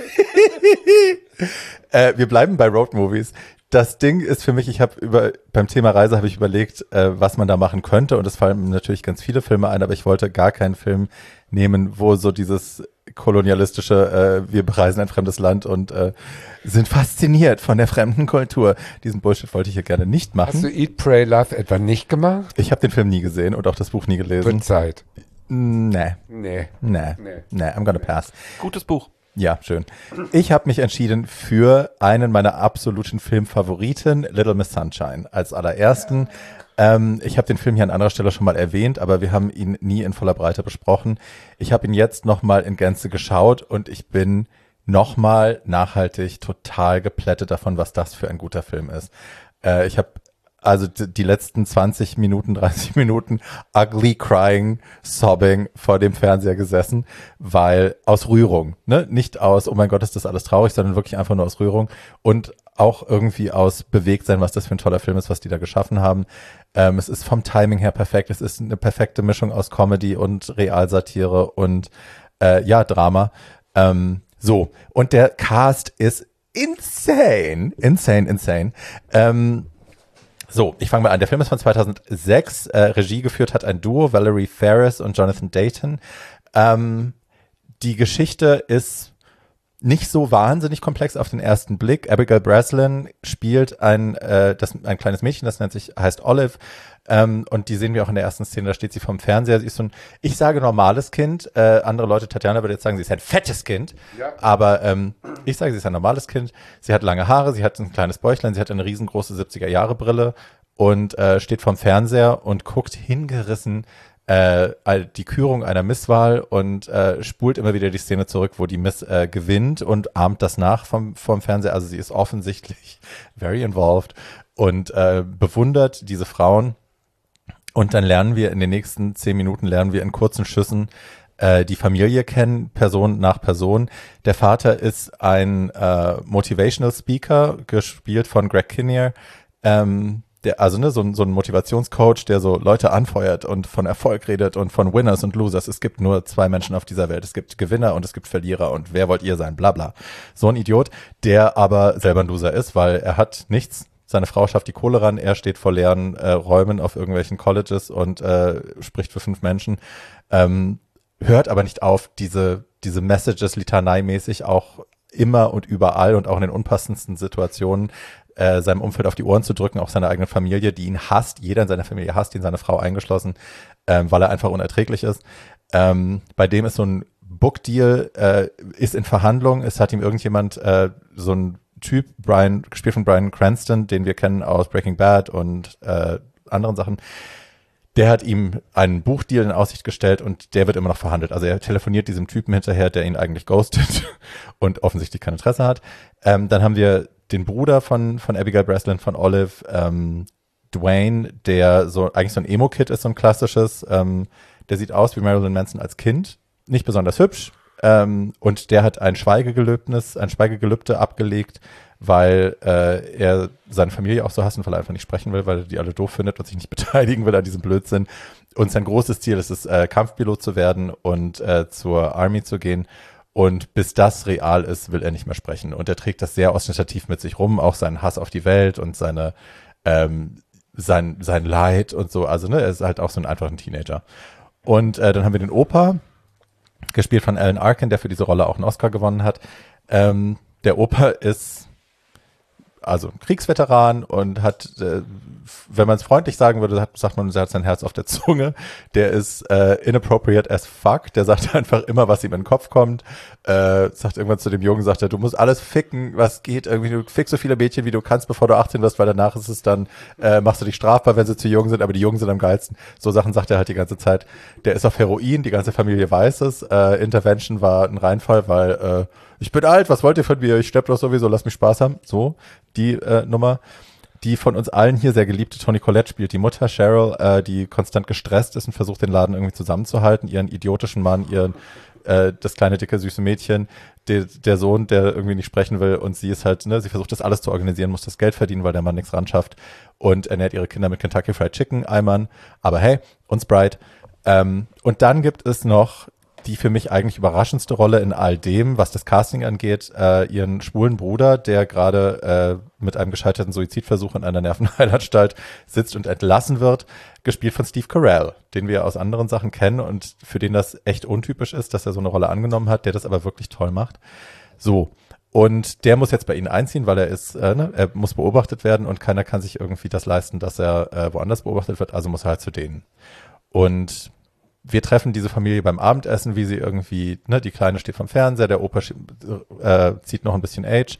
äh, wir bleiben bei Road Movies. Das Ding ist für mich, ich habe über beim Thema Reise habe ich überlegt, äh, was man da machen könnte und es fallen mir natürlich ganz viele Filme ein, aber ich wollte gar keinen Film nehmen, wo so dieses kolonialistische, äh, wir bereisen ein fremdes Land und äh, sind fasziniert von der fremden Kultur. Diesen Bullshit wollte ich hier gerne nicht Hast du machen. Eat, Pray, Love etwa nicht gemacht? Ich habe den Film nie gesehen und auch das Buch nie gelesen. Wird Zeit. Nee, Nee. nee, Nee. nee, I'm gonna pass. Gutes Buch. Ja, schön. Ich habe mich entschieden für einen meiner absoluten Filmfavoriten, Little Miss Sunshine, als allerersten. Ähm, ich habe den Film hier an anderer Stelle schon mal erwähnt, aber wir haben ihn nie in voller Breite besprochen. Ich habe ihn jetzt nochmal in Gänze geschaut und ich bin nochmal nachhaltig total geplättet davon, was das für ein guter Film ist. Äh, ich habe also d- die letzten zwanzig Minuten, dreißig Minuten ugly crying, sobbing vor dem Fernseher gesessen, weil aus Rührung, ne, nicht aus, oh mein Gott, ist das alles traurig, sondern wirklich einfach nur aus Rührung und auch irgendwie aus Bewegtsein, was das für ein toller Film ist, was die da geschaffen haben. Ähm, es ist vom Timing her perfekt, es ist eine perfekte Mischung aus Comedy und Realsatire und äh, ja, Drama. Ähm, so, und der Cast ist insane, insane, insane. Ähm, So, ich fange mal an. Der Film ist von zweitausendsechs. Äh, Regie geführt hat ein Duo, Valerie Faris und Jonathan Dayton. Ähm, die Geschichte ist nicht so wahnsinnig komplex auf den ersten Blick. Abigail Breslin spielt ein, äh, das, ein kleines Mädchen, das nennt sich, heißt Olive. Ähm, und die sehen wir auch in der ersten Szene, da steht sie vorm Fernseher. Sie ist so ein, ich sage normales Kind. Äh, andere Leute, Tatjana würde jetzt sagen, sie ist ein fettes Kind. Ja. Aber ähm, ich sage, sie ist ein normales Kind. Sie hat lange Haare, sie hat ein kleines Bäuchlein, sie hat eine riesengroße siebziger-Jahre-Brille und äh, steht vorm Fernseher und guckt hingerissen äh, all- die Kürung einer Misswahl und äh, spult immer wieder die Szene zurück, wo die Miss äh, gewinnt und ahmt das nach vom, vom Fernseher. Also sie ist offensichtlich very involved und äh, bewundert diese Frauen. Und dann lernen wir in den nächsten zehn Minuten, lernen wir in kurzen Schüssen äh, die Familie kennen, Person nach Person. Der Vater ist ein äh, Motivational Speaker, gespielt von Greg Kinnear, Ähm, der, also ne, so, ein- so ein Motivationscoach, der so Leute anfeuert und von Erfolg redet und von Winners und Losers. Es gibt nur zwei Menschen auf dieser Welt. Es gibt Gewinner und es gibt Verlierer und wer wollt ihr sein? Bla bla. So ein Idiot, der aber selber ein Loser ist, weil er hat nichts. Seine Frau schafft die Kohle ran, er steht vor leeren äh, Räumen auf irgendwelchen Colleges und äh, spricht für fünf Menschen. Ähm, hört aber nicht auf, diese, diese Messages litaneimäßig auch immer und überall und auch in den unpassendsten Situationen äh, seinem Umfeld auf die Ohren zu drücken, auch seiner eigenen Familie, die ihn hasst. Jeder in seiner Familie hasst ihn, seine Frau eingeschlossen, ähm, weil er einfach unerträglich ist. Ähm, bei dem ist so ein Bookdeal, äh, ist in Verhandlung. Es hat ihm irgendjemand, äh, so ein Typ, Brian, gespielt von Bryan Cranston, den wir kennen aus Breaking Bad und äh, anderen Sachen, der hat ihm einen Buchdeal in Aussicht gestellt und der wird immer noch verhandelt. Also er telefoniert diesem Typen hinterher, der ihn eigentlich ghostet und offensichtlich kein Interesse hat. Ähm, dann haben wir den Bruder von, von Abigail Breslin, von Olive, ähm, Dwayne, der so eigentlich so ein Emo-Kid ist, so ein klassisches. Ähm, der sieht aus wie Marilyn Manson als Kind, nicht besonders hübsch. Ähm, und der hat ein Schweigegelöbnis, ein Schweigegelübde abgelegt, weil äh, er seine Familie auch so hasst und weil er einfach nicht sprechen will, weil er die alle doof findet und sich nicht beteiligen will an diesem Blödsinn. Und sein großes Ziel ist es, äh, Kampfpilot zu werden und äh, zur Army zu gehen. Und bis das real ist, will er nicht mehr sprechen. Und er trägt das sehr ostentativ mit sich rum, auch seinen Hass auf die Welt und seine ähm, sein, sein Leid und so. Also ne, er ist halt auch so ein einfacher Teenager. Und äh, dann haben wir den Opa, gespielt von Alan Arkin, der für diese Rolle auch einen Oscar gewonnen hat. Ähm, der Opa ist also ein Kriegsveteran und hat, äh, wenn man es freundlich sagen würde, hat, sagt man, er hat sein Herz auf der Zunge. Der ist äh, inappropriate as fuck. Der sagt einfach immer, was ihm in den Kopf kommt. Äh, sagt irgendwann zu dem Jungen, sagt er, du musst alles ficken, was geht. Irgendwie, du fickst so viele Mädchen, wie du kannst, bevor du achtzehn wirst, weil danach ist es dann, äh, machst du dich strafbar, wenn sie zu jung sind, aber die Jungen sind am geilsten. So Sachen sagt er halt die ganze Zeit. Der ist auf Heroin, die ganze Familie weiß es. Äh, Intervention war ein Reinfall, weil äh, ich bin alt, was wollt ihr von mir? Ich sterbe doch sowieso, lass mich Spaß haben. So, die äh, Nummer. Die von uns allen hier sehr geliebte Toni Collette spielt die Mutter Cheryl, äh, die konstant gestresst ist und versucht, den Laden irgendwie zusammenzuhalten. Ihren idiotischen Mann, ihren äh, das kleine, dicke, süße Mädchen, de, der Sohn, der irgendwie nicht sprechen will. Und sie ist halt, ne, sie versucht das alles zu organisieren, muss das Geld verdienen, weil der Mann nichts ran schafft. Und ernährt ihre Kinder mit Kentucky Fried Chicken, Eimern. Aber hey, und Sprite. Ähm, und dann gibt es noch die für mich eigentlich überraschendste Rolle in all dem, was das Casting angeht, äh, ihren schwulen Bruder, der gerade äh, mit einem gescheiterten Suizidversuch in einer Nervenheilanstalt sitzt und entlassen wird, gespielt von Steve Carell, den wir aus anderen Sachen kennen und für den das echt untypisch ist, dass er so eine Rolle angenommen hat, der das aber wirklich toll macht. So, und der muss jetzt bei ihnen einziehen, weil er ist, äh, ne, er muss beobachtet werden und keiner kann sich irgendwie das leisten, dass er äh, woanders beobachtet wird, also muss er halt zu denen. Und wir treffen diese Familie beim Abendessen, wie sie irgendwie, ne, die Kleine steht vom Fernseher, der Opa äh, zieht noch ein bisschen Age.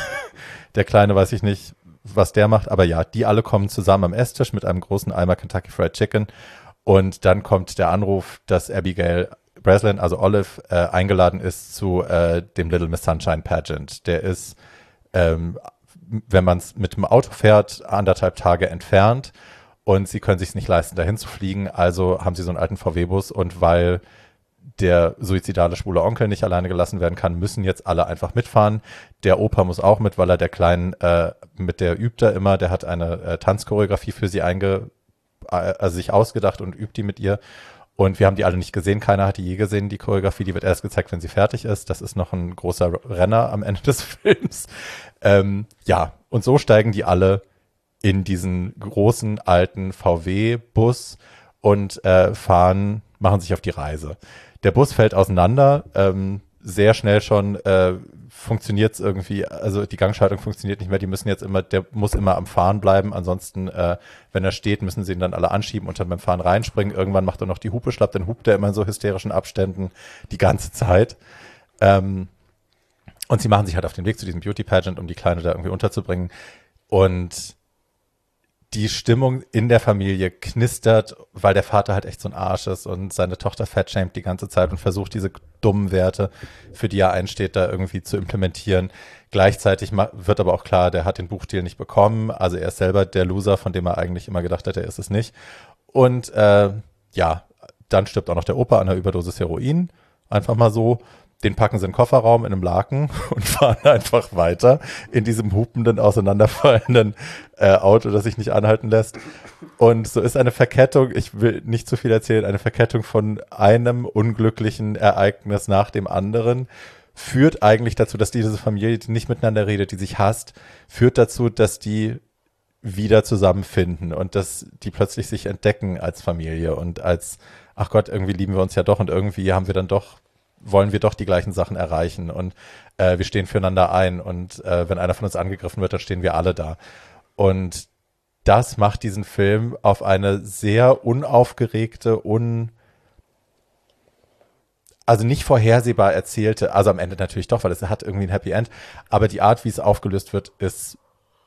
Der Kleine weiß ich nicht, was der macht, aber ja, die alle kommen zusammen am Esstisch mit einem großen Eimer Kentucky Fried Chicken und dann kommt der Anruf, dass Abigail Breslin, also Olive, äh, eingeladen ist zu äh, dem Little Miss Sunshine Pageant. Der ist, ähm, wenn man es mit dem Auto fährt, anderthalb Tage entfernt. Und sie können sich nicht leisten, dahin zu fliegen, also haben sie so einen alten V W-Bus und weil der suizidale schwule Onkel nicht alleine gelassen werden kann, müssen jetzt alle einfach mitfahren. Der Opa muss auch mit, weil er der Kleinen, äh, mit der übt er immer, der hat eine äh, Tanzchoreografie für sie einge, äh, also sich ausgedacht und übt die mit ihr. Und wir haben die alle nicht gesehen, keiner hat die je gesehen, die Choreografie, die wird erst gezeigt, wenn sie fertig ist. Das ist noch ein großer Renner am Ende des Films. Ähm, ja, und so steigen die alle in diesen großen alten V W-Bus und äh, fahren, machen sich auf die Reise. Der Bus fällt auseinander, ähm, sehr schnell schon äh, funktioniert es irgendwie, also die Gangschaltung funktioniert nicht mehr, die müssen jetzt immer, der muss immer am Fahren bleiben, ansonsten, äh, wenn er steht, müssen sie ihn dann alle anschieben und dann beim Fahren reinspringen. Irgendwann macht er noch die Hupe schlapp, dann hupt er immer in so hysterischen Abständen die ganze Zeit. Ähm, und sie machen sich halt auf den Weg zu diesem Beauty-Pageant, um die Kleine da irgendwie unterzubringen. Und die Stimmung in der Familie knistert, weil der Vater halt echt so ein Arsch ist und seine Tochter fatshamed die ganze Zeit und versucht, diese dummen Werte, für die er einsteht, da irgendwie zu implementieren. Gleichzeitig wird aber auch klar, der hat den Buchdeal nicht bekommen. Also er ist selber der Loser, von dem er eigentlich immer gedacht hat, er ist es nicht. Und äh, ja, dann stirbt auch noch der Opa an einer Überdosis Heroin. Einfach mal so. den packen sie in den Kofferraum in einem Laken und fahren einfach weiter in diesem hupenden, auseinanderfallenden äh, Auto, das sich nicht anhalten lässt. Und so ist eine Verkettung, ich will nicht zu viel erzählen, eine Verkettung von einem unglücklichen Ereignis nach dem anderen führt eigentlich dazu, dass diese Familie, die nicht miteinander redet, die sich hasst, führt dazu, dass die wieder zusammenfinden und dass die plötzlich sich entdecken als Familie und als, ach Gott, irgendwie lieben wir uns ja doch und irgendwie haben wir dann doch wollen wir doch die gleichen Sachen erreichen und äh, wir stehen füreinander ein und äh, wenn einer von uns angegriffen wird, dann stehen wir alle da. Und das macht diesen Film auf eine sehr unaufgeregte, un also nicht vorhersehbar erzählte, also am Ende natürlich doch, weil es hat irgendwie ein Happy End, aber die Art, wie es aufgelöst wird, ist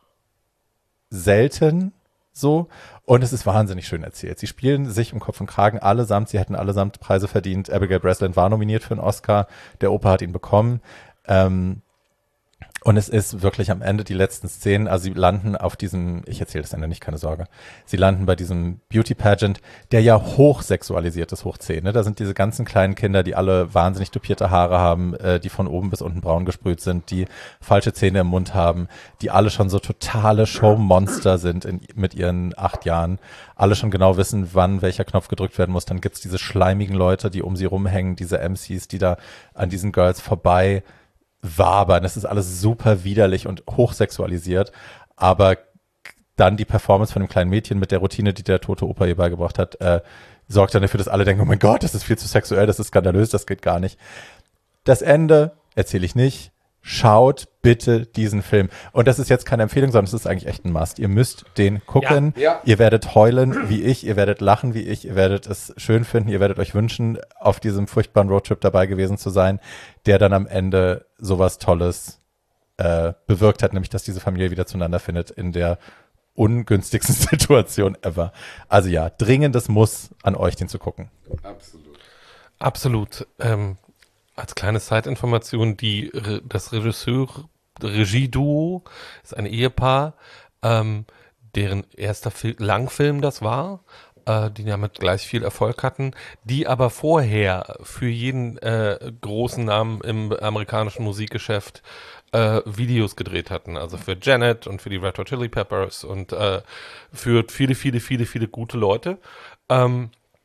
selten so und es ist wahnsinnig schön erzählt. Sie spielen sich um Kopf und Kragen allesamt, sie hätten allesamt Preise verdient. Abigail Breslin war nominiert für einen Oscar, der Opa hat ihn bekommen. Ähm, und es ist wirklich am Ende die letzten Szenen, also sie landen auf diesem, ich erzähle das Ende nicht, keine Sorge, sie landen bei diesem Beauty Pageant, der ja hochsexualisiert ist, hoch zehn. Ne? Da sind diese ganzen kleinen Kinder, die alle wahnsinnig dupierte Haare haben, äh, die von oben bis unten braun gesprüht sind, die falsche Zähne im Mund haben, die alle schon so totale Showmonster sind in, mit ihren acht Jahren, alle schon genau wissen, wann welcher Knopf gedrückt werden muss. Dann gibt's diese schleimigen Leute, die um sie rumhängen, diese M Cs, die da an diesen Girls vorbei wabern. Das ist alles super widerlich und hochsexualisiert, aber dann die Performance von dem kleinen Mädchen mit der Routine, die der tote Opa ihr beigebracht hat, äh, sorgt dann dafür, dass alle denken, oh mein Gott, das ist viel zu sexuell, das ist skandalös, das geht gar nicht. Das Ende erzähle ich nicht. Schaut bitte diesen Film. Und das ist jetzt keine Empfehlung, sondern es ist eigentlich echt ein Must. Ihr müsst den gucken. Ja, ja. Ihr werdet heulen wie ich, ihr werdet lachen wie ich, ihr werdet es schön finden, ihr werdet euch wünschen, auf diesem furchtbaren Roadtrip dabei gewesen zu sein, der dann am Ende sowas Tolles äh, bewirkt hat, nämlich dass diese Familie wieder zueinander findet in der ungünstigsten Situation ever. Also ja, dringendes Muss an euch, den zu gucken. Absolut. Absolut. Ähm, als kleine Zeitinformation, die, das Regisseur, Regieduo ist ein Ehepaar, ähm, deren erster Fil- Langfilm das war, äh, die damit gleich viel Erfolg hatten, die aber vorher für jeden äh, großen Namen im amerikanischen Musikgeschäft äh, Videos gedreht hatten, also für Janet und für die Red Hot Chili Peppers und äh, für viele, viele, viele, viele gute Leute. Ähm,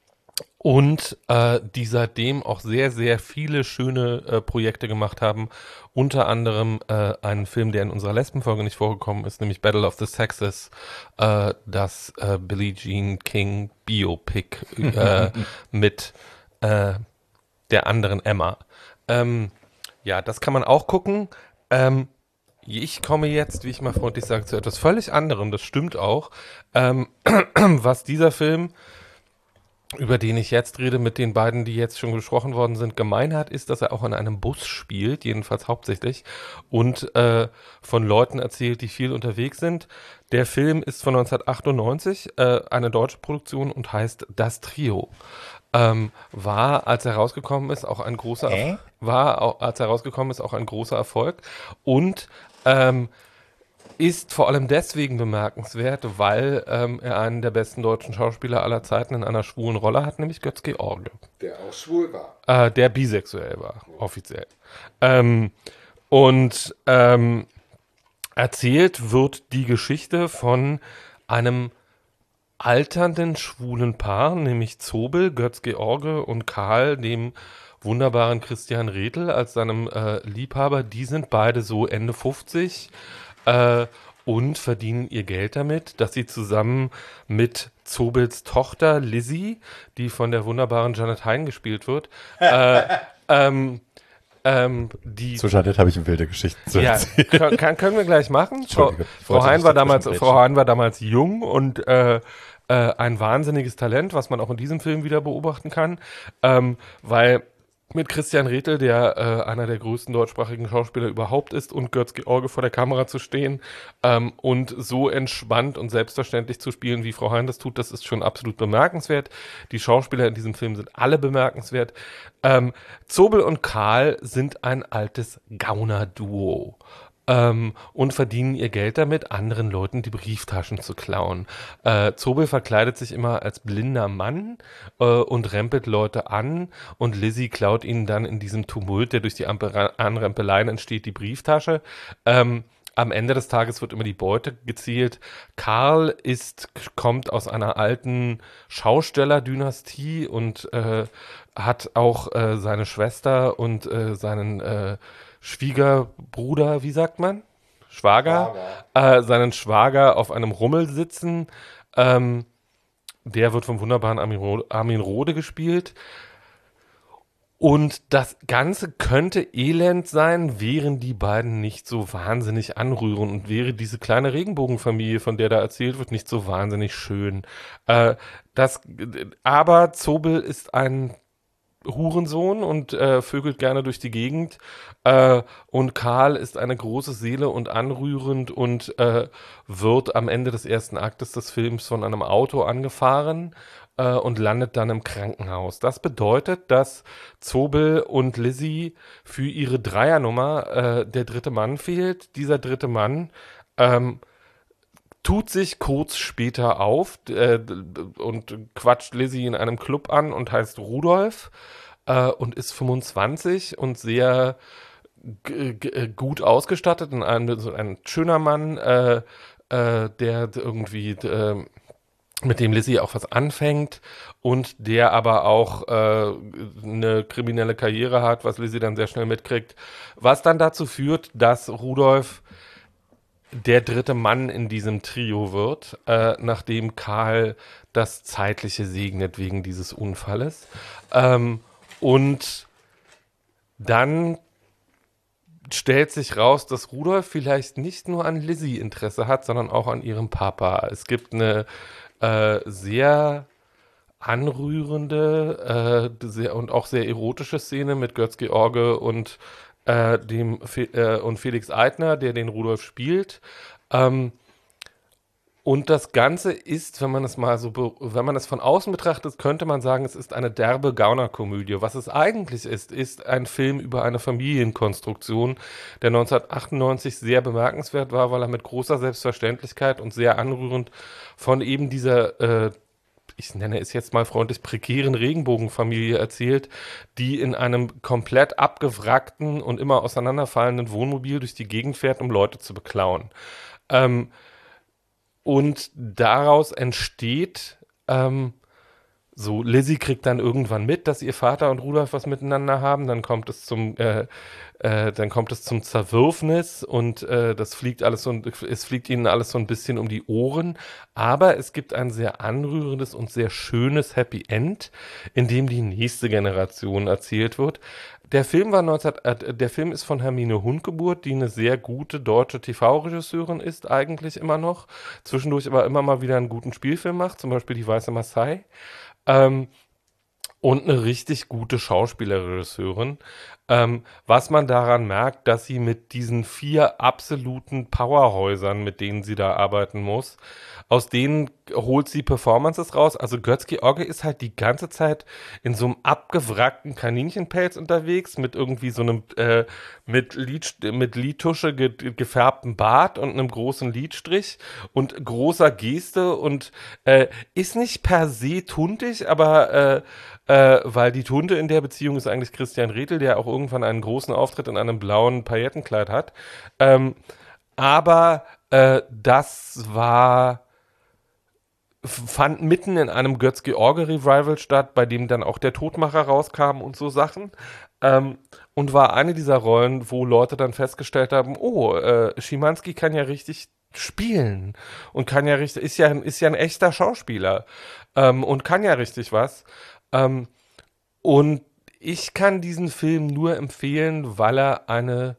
Und äh, die seitdem auch sehr, sehr viele schöne äh, Projekte gemacht haben. Unter anderem äh, einen Film, der in unserer Lesbenfolge nicht vorgekommen ist, nämlich Battle of the Sexes, äh, das äh, Billie Jean King Biopic äh, mit äh, der anderen Emma. Ähm, ja, das kann man auch gucken. Ähm, ich komme jetzt, wie ich mal freundlich sage, zu etwas völlig anderem. Das stimmt auch. Ähm, was dieser Film, über den ich jetzt rede, mit den beiden, die jetzt schon gesprochen worden sind, gemein hat, ist, dass er auch in einem Bus spielt, jedenfalls hauptsächlich, und äh, von Leuten erzählt, die viel unterwegs sind. Der Film ist von neunzehnhundertachtundneunzig, äh, eine deutsche Produktion und heißt Das Trio. Ähm, war, als er rausgekommen ist, auch ein großer, Äh? war, auch, als er rausgekommen ist, auch ein großer Erfolg und ähm, ist vor allem deswegen bemerkenswert, weil ähm, er einen der besten deutschen Schauspieler aller Zeiten in einer schwulen Rolle hat, nämlich Götz George. Der auch schwul war. Äh, der bisexuell war, offiziell. Ähm, und ähm, erzählt wird die Geschichte von einem alternden schwulen Paar, nämlich Zobel, Götz George und Karl, dem wunderbaren Christian Redl als seinem äh, Liebhaber. Die sind beide so Ende fünfzig äh, und verdienen ihr Geld damit, dass sie zusammen mit Zobels Tochter Lizzie, die von der wunderbaren Janet Hein gespielt wird, äh, ähm, ähm, die Zu Janet habe ich eine wilde Geschichte zu ja, erzählen. kann, können wir gleich machen. Frau, Entschuldige, ich Frau wollte Hein nicht war damals, dazwischen Frau Hein war damals jung und äh, äh, ein wahnsinniges Talent, was man auch in diesem Film wieder beobachten kann, ähm, weil mit Christian Redl, der äh, einer der größten deutschsprachigen Schauspieler überhaupt ist, und Götz George vor der Kamera zu stehen ähm, und so entspannt und selbstverständlich zu spielen, wie Frau Hein das tut, das ist schon absolut bemerkenswert. Die Schauspieler in diesem Film sind alle bemerkenswert. Ähm, Zobel und Karl sind ein altes Gauner-Duo. ähm, und verdienen ihr Geld damit, anderen Leuten die Brieftaschen zu klauen. Äh, Zobel verkleidet sich immer als blinder Mann äh, und rempelt Leute an und Lizzie klaut ihnen dann in diesem Tumult, der durch die Ampel- Anrempeleien entsteht, die Brieftasche. Ähm, Am Ende des Tages wird immer die Beute gezielt. Karl ist, kommt aus einer alten Schaustellerdynastie und äh, hat auch äh, seine Schwester und äh, seinen äh, Schwiegerbruder, wie sagt man? Schwager, äh, seinen Schwager auf einem Rummel sitzen. Ähm, der wird vom wunderbaren Armin, Ro Armin Rohde gespielt. Und das Ganze könnte elend sein, wären die beiden nicht so wahnsinnig anrührend und wäre diese kleine Regenbogenfamilie, von der da erzählt wird, nicht so wahnsinnig schön. Äh, das, aber Zobel ist ein Hurensohn und äh, vögelt gerne durch die Gegend. Äh, und Karl ist eine große Seele und anrührend und äh, wird am Ende des ersten Aktes des Films von einem Auto angefahren äh, und landet dann im Krankenhaus. Das bedeutet, dass Zobel und Lizzie für ihre Dreiernummer äh, der dritte Mann fehlt. Dieser dritte Mann ähm, tut sich kurz später auf äh, und quatscht Lizzie in einem Club an und heißt Rudolf äh, und ist fünfundzwanzig und sehr g- g- gut ausgestattet. Und ein, so ein schöner Mann, äh, äh, der irgendwie, äh, mit dem Lizzie auch was anfängt und der aber auch äh, eine kriminelle Karriere hat, was Lizzie dann sehr schnell mitkriegt. Was dann dazu führt, dass Rudolf der dritte Mann in diesem Trio wird, äh, nachdem Karl das Zeitliche segnet wegen dieses Unfalles. Ähm, und dann stellt sich raus, dass Rudolf vielleicht nicht nur an Lizzie Interesse hat, sondern auch an ihrem Papa. Es gibt eine äh, sehr anrührende äh, sehr, und auch sehr erotische Szene mit Götz-George und, äh, dem Fe äh, und Felix Eitner, der den Rudolf spielt. Ähm, und das Ganze ist, wenn man es mal so, be- wenn man es von außen betrachtet, könnte man sagen, es ist eine derbe Gaunerkomödie. Was es eigentlich ist, ist ein Film über eine Familienkonstruktion, der neunzehnhundertachtundneunzig sehr bemerkenswert war, weil er mit großer Selbstverständlichkeit und sehr anrührend von eben dieser äh, ich nenne es jetzt mal freundlich, prekären Regenbogenfamilie erzählt, die in einem komplett abgewrackten und immer auseinanderfallenden Wohnmobil durch die Gegend fährt, um Leute zu beklauen. Ähm, und daraus entsteht, ähm, so, Lizzie kriegt dann irgendwann mit, dass ihr Vater und Rudolf was miteinander haben. Dann kommt es zum, äh, äh, dann kommt es zum Zerwürfnis und äh, das fliegt alles so, es fliegt ihnen alles so ein bisschen um die Ohren. Aber es gibt ein sehr anrührendes und sehr schönes Happy End, in dem die nächste Generation erzählt wird. Der Film war neunzehn, äh, der Film ist von Hermine Hundgeburt, die eine sehr gute deutsche T V-Regisseurin ist, eigentlich immer noch. Zwischendurch aber immer mal wieder einen guten Spielfilm macht, zum Beispiel Die Weiße Maasai. Ähm, und eine richtig gute Schauspielregisseurin. Ähm, was man daran merkt, dass sie mit diesen vier absoluten Powerhäusern, mit denen sie da arbeiten muss, aus denen holt sie Performances raus. Also Götz-George ist halt die ganze Zeit in so einem abgewrackten Kaninchenpelz unterwegs, mit irgendwie so einem äh, mit, Lid, mit Lidtusche ge gefärbten Bart und einem großen Lidstrich und großer Geste und äh, ist nicht per se tuntig, aber äh, äh, weil die Tunte in der Beziehung ist eigentlich Christian Redl, der auch irgendwann einen großen Auftritt in einem blauen Paillettenkleid hat. Ähm, aber äh, das war fand mitten in einem Götz-George-Revival statt, bei dem dann auch der Todmacher rauskam und so Sachen. Ähm, und war eine dieser Rollen, wo Leute dann festgestellt haben, oh, äh, Schimanski kann ja richtig spielen und kann ja richtig, ist ja, ist ja ein echter Schauspieler ähm, und kann ja richtig was. Ähm, und ich kann diesen Film nur empfehlen, weil er eine,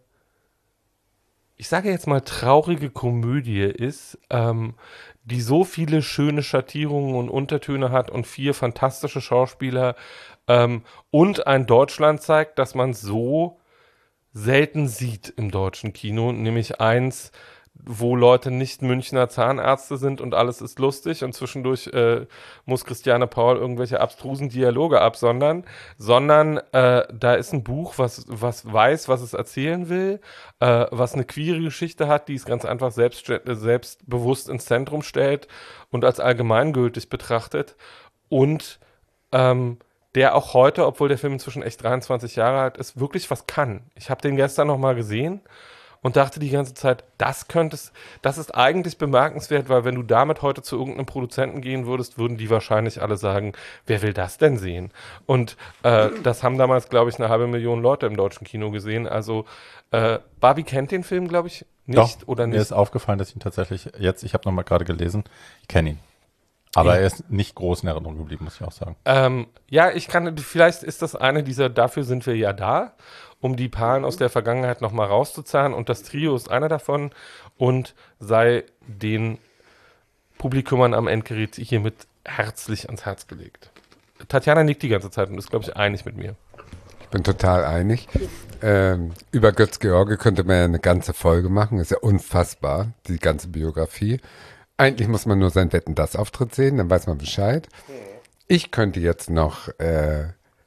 ich sage jetzt mal, traurige Komödie ist, ähm, die so viele schöne Schattierungen und Untertöne hat und vier fantastische Schauspieler ähm, und ein Deutschland zeigt, das man so selten sieht im deutschen Kino, nämlich eins, wo Leute nicht Münchner Zahnärzte sind und alles ist lustig und zwischendurch äh, muss Christiane Paul irgendwelche abstrusen Dialoge absondern, sondern äh, da ist ein Buch, was, was weiß, was es erzählen will, äh, was eine queere Geschichte hat, die es ganz einfach selbst, selbstbewusst ins Zentrum stellt und als allgemeingültig betrachtet und ähm, der auch heute, obwohl der Film inzwischen echt dreiundzwanzig Jahre alt ist, wirklich was kann. Ich habe den gestern noch mal gesehen und dachte die ganze Zeit, das könntest, das ist eigentlich bemerkenswert, weil wenn du damit heute zu irgendeinem Produzenten gehen würdest, würden die wahrscheinlich alle sagen, wer will das denn sehen? Und äh, das haben damals, glaube ich, eine halbe Million Leute im deutschen Kino gesehen. Also äh, Barbie kennt den Film, glaube ich, nicht Doch, oder mir nicht. ist aufgefallen, dass ich ihn tatsächlich jetzt, ich habe noch mal gerade gelesen, ich kenne ihn. Aber Ja. er ist nicht groß in Erinnerung geblieben, muss ich auch sagen. Ähm, ja, ich kann, vielleicht ist das eine dieser, dafür sind wir ja da, um die Perlen aus der Vergangenheit nochmal rauszuzahlen und das Trio ist einer davon und sei den Publikumern am Endgerät hiermit herzlich ans Herz gelegt. Tatjana nickt die ganze Zeit und ist, glaube ich, einig mit mir. Ich bin total einig. Ähm, über Götz-George könnte man ja eine ganze Folge machen, ist ja unfassbar, die ganze Biografie. Eigentlich muss man nur seinen Wetten-Das-Auftritt sehen, dann weiß man Bescheid. Ich könnte jetzt noch äh,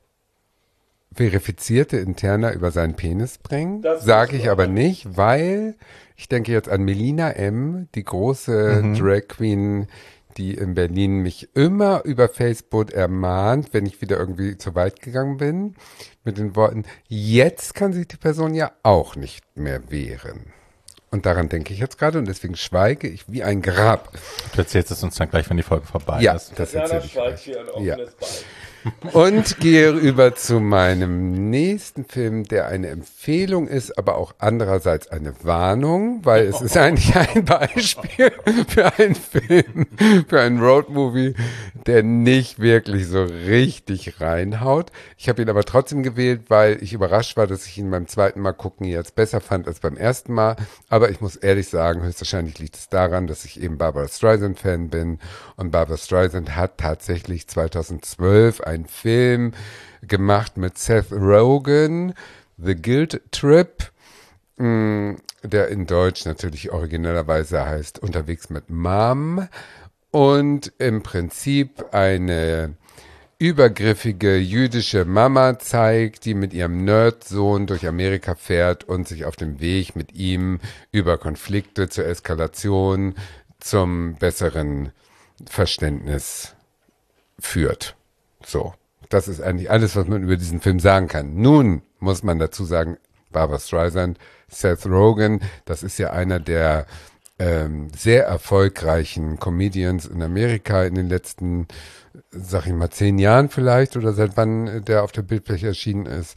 verifizierte Interna über seinen Penis bringen. Sage ich aber nicht, weil ich denke jetzt an Melina M., die große Mhm. Drag Queen, die in Berlin mich immer über Facebook ermahnt, wenn ich wieder irgendwie zu weit gegangen bin, mit den Worten, jetzt kann sich die Person ja auch nicht mehr wehren. Und daran denke ich jetzt gerade und deswegen schweige ich wie ein Grab. Du erzählst es uns dann gleich, wenn die Folge vorbei Ja, ist. das erzähle ich gleich. hier ein Ja. Und gehe über zu meinem nächsten Film, der eine Empfehlung ist, aber auch andererseits eine Warnung, weil es ist eigentlich ein Beispiel für einen Film, für einen Roadmovie, der nicht wirklich so richtig reinhaut. Ich habe ihn aber trotzdem gewählt, weil ich überrascht war, dass ich ihn beim zweiten Mal gucken jetzt besser fand als beim ersten Mal. Aber ich muss ehrlich sagen, höchstwahrscheinlich liegt es daran, dass ich eben Barbra Streisand-Fan bin. Und Barbra Streisand hat tatsächlich zweitausendzwölf einen Film gemacht mit Seth Rogen, The Guilt Trip, mh, der in Deutsch natürlich originellerweise heißt Unterwegs mit Mom und im Prinzip eine übergriffige jüdische Mama zeigt, die mit ihrem Nerdsohn durch Amerika fährt und sich auf dem Weg mit ihm über Konflikte zur Eskalation zum besseren Verständnis führt. So, das ist eigentlich alles, was man über diesen Film sagen kann. Nun muss man dazu sagen, Barbra Streisand, Seth Rogen, das ist ja einer der ähm, sehr erfolgreichen Comedians in Amerika in den letzten, sag ich mal, zehn Jahren vielleicht oder seit wann der auf der Bildfläche erschienen ist.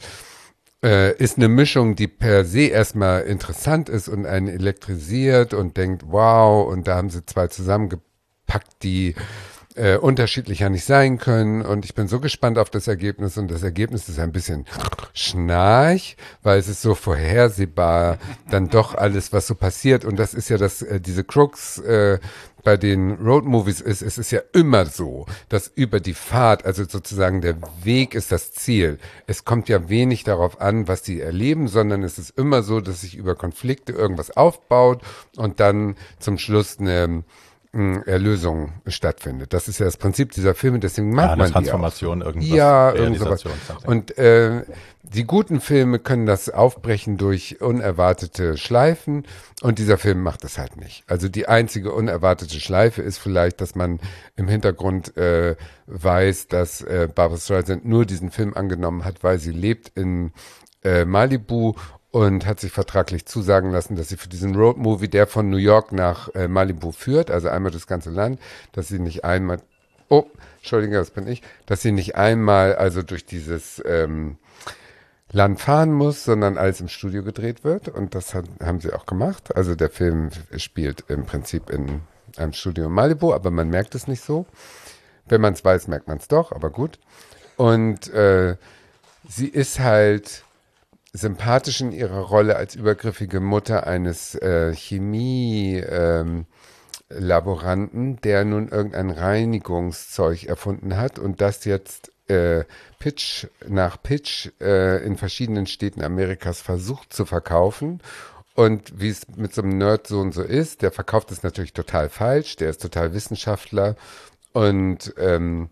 Äh, ist eine Mischung, die per se erstmal interessant ist und einen elektrisiert und denkt, wow, und da haben sie zwei zusammengepackt, die äh, unterschiedlicher nicht sein können und ich bin so gespannt auf das Ergebnis und das Ergebnis ist ein bisschen schnarch, weil es ist so vorhersehbar dann doch alles, was so passiert und das ist ja das, äh, diese Crux äh, bei den Roadmovies ist, es ist ja immer so, dass über die Fahrt, also sozusagen der Weg ist das Ziel. Es kommt ja wenig darauf an, was sie erleben, sondern es ist immer so, dass sich über Konflikte irgendwas aufbaut und dann zum Schluss eine Erlösung stattfindet. Das ist ja das Prinzip dieser Filme, deswegen macht Ja, eine man Transformation, die auch. irgendwas. Ja, irgend sowas. Realisation, Und äh, die guten Filme können das aufbrechen durch unerwartete Schleifen und dieser Film macht das halt nicht. Also die einzige unerwartete Schleife ist vielleicht, dass man im Hintergrund äh, weiß, dass äh, Barbra Streisand nur diesen Film angenommen hat, weil sie lebt in äh, Malibu und hat sich vertraglich zusagen lassen, dass sie für diesen Roadmovie, der von New York nach äh, Malibu führt, also einmal das ganze Land, dass sie nicht einmal, oh, Entschuldigung, das bin ich, dass sie nicht einmal also durch dieses ähm, Land fahren muss, sondern alles im Studio gedreht wird und das hat, haben sie auch gemacht. Also der Film spielt im Prinzip in einem Studio in Malibu, aber man merkt es nicht so. Wenn man es weiß, merkt man es doch, aber gut. Und äh, sie ist halt sympathisch in ihrer Rolle als übergriffige Mutter eines äh, Chemie-Laboranten, ähm, der nun irgendein Reinigungszeug erfunden hat und das jetzt äh, Pitch nach Pitch äh, in verschiedenen Städten Amerikas versucht zu verkaufen Und wie es mit so einem Nerdsohn so ist, der verkauft es natürlich total falsch, der ist total Wissenschaftler und ähm,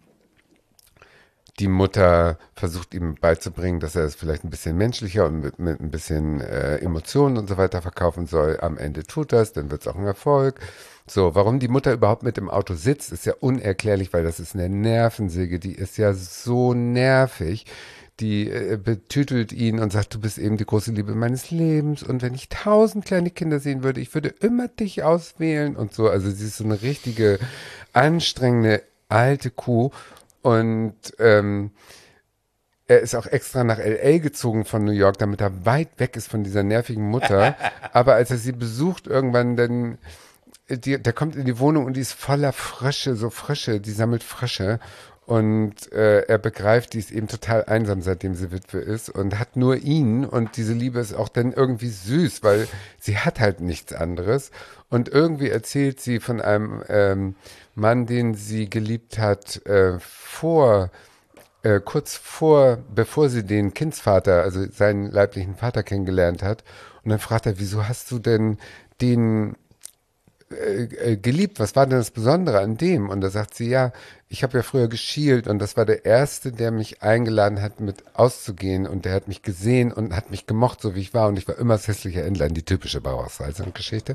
die Mutter versucht ihm beizubringen, dass er es vielleicht ein bisschen menschlicher und mit, mit ein bisschen äh, Emotionen und so weiter verkaufen soll. Am Ende tut das, dann wird es auch ein Erfolg. So, warum die Mutter überhaupt mit im Auto sitzt, ist ja unerklärlich, weil das ist eine Nervensäge, die ist ja so nervig. Die äh, betütelt ihn und sagt, du bist eben die große Liebe meines Lebens und wenn ich tausend kleine Kinder sehen würde, ich würde immer dich auswählen und so. Also sie ist so eine richtige, anstrengende, alte Kuh und ähm, er ist auch extra nach L A gezogen von New York, damit er weit weg ist von dieser nervigen Mutter. Aber als er sie besucht irgendwann, dann die, der kommt in die Wohnung und die ist voller Frösche, so Frösche, die sammelt Frösche. Und äh, er begreift, die ist eben total einsam, seitdem sie Witwe ist und hat nur ihn und diese Liebe ist auch dann irgendwie süß, weil sie hat halt nichts anderes und irgendwie erzählt sie von einem ähm, Mann, den sie geliebt hat, äh, vor, äh, kurz vor, bevor sie den Kindsvater, also seinen leiblichen Vater kennengelernt hat und dann fragt er, wieso hast du denn den Äh, geliebt, was war denn das Besondere an dem? Und da sagt sie, ja, ich habe ja früher geschielt und das war der Erste, der mich eingeladen hat, mit auszugehen und der hat mich gesehen und hat mich gemocht, so wie ich war und ich war immer das hässliche Entlein, die typische Bauhaus-Geschichte.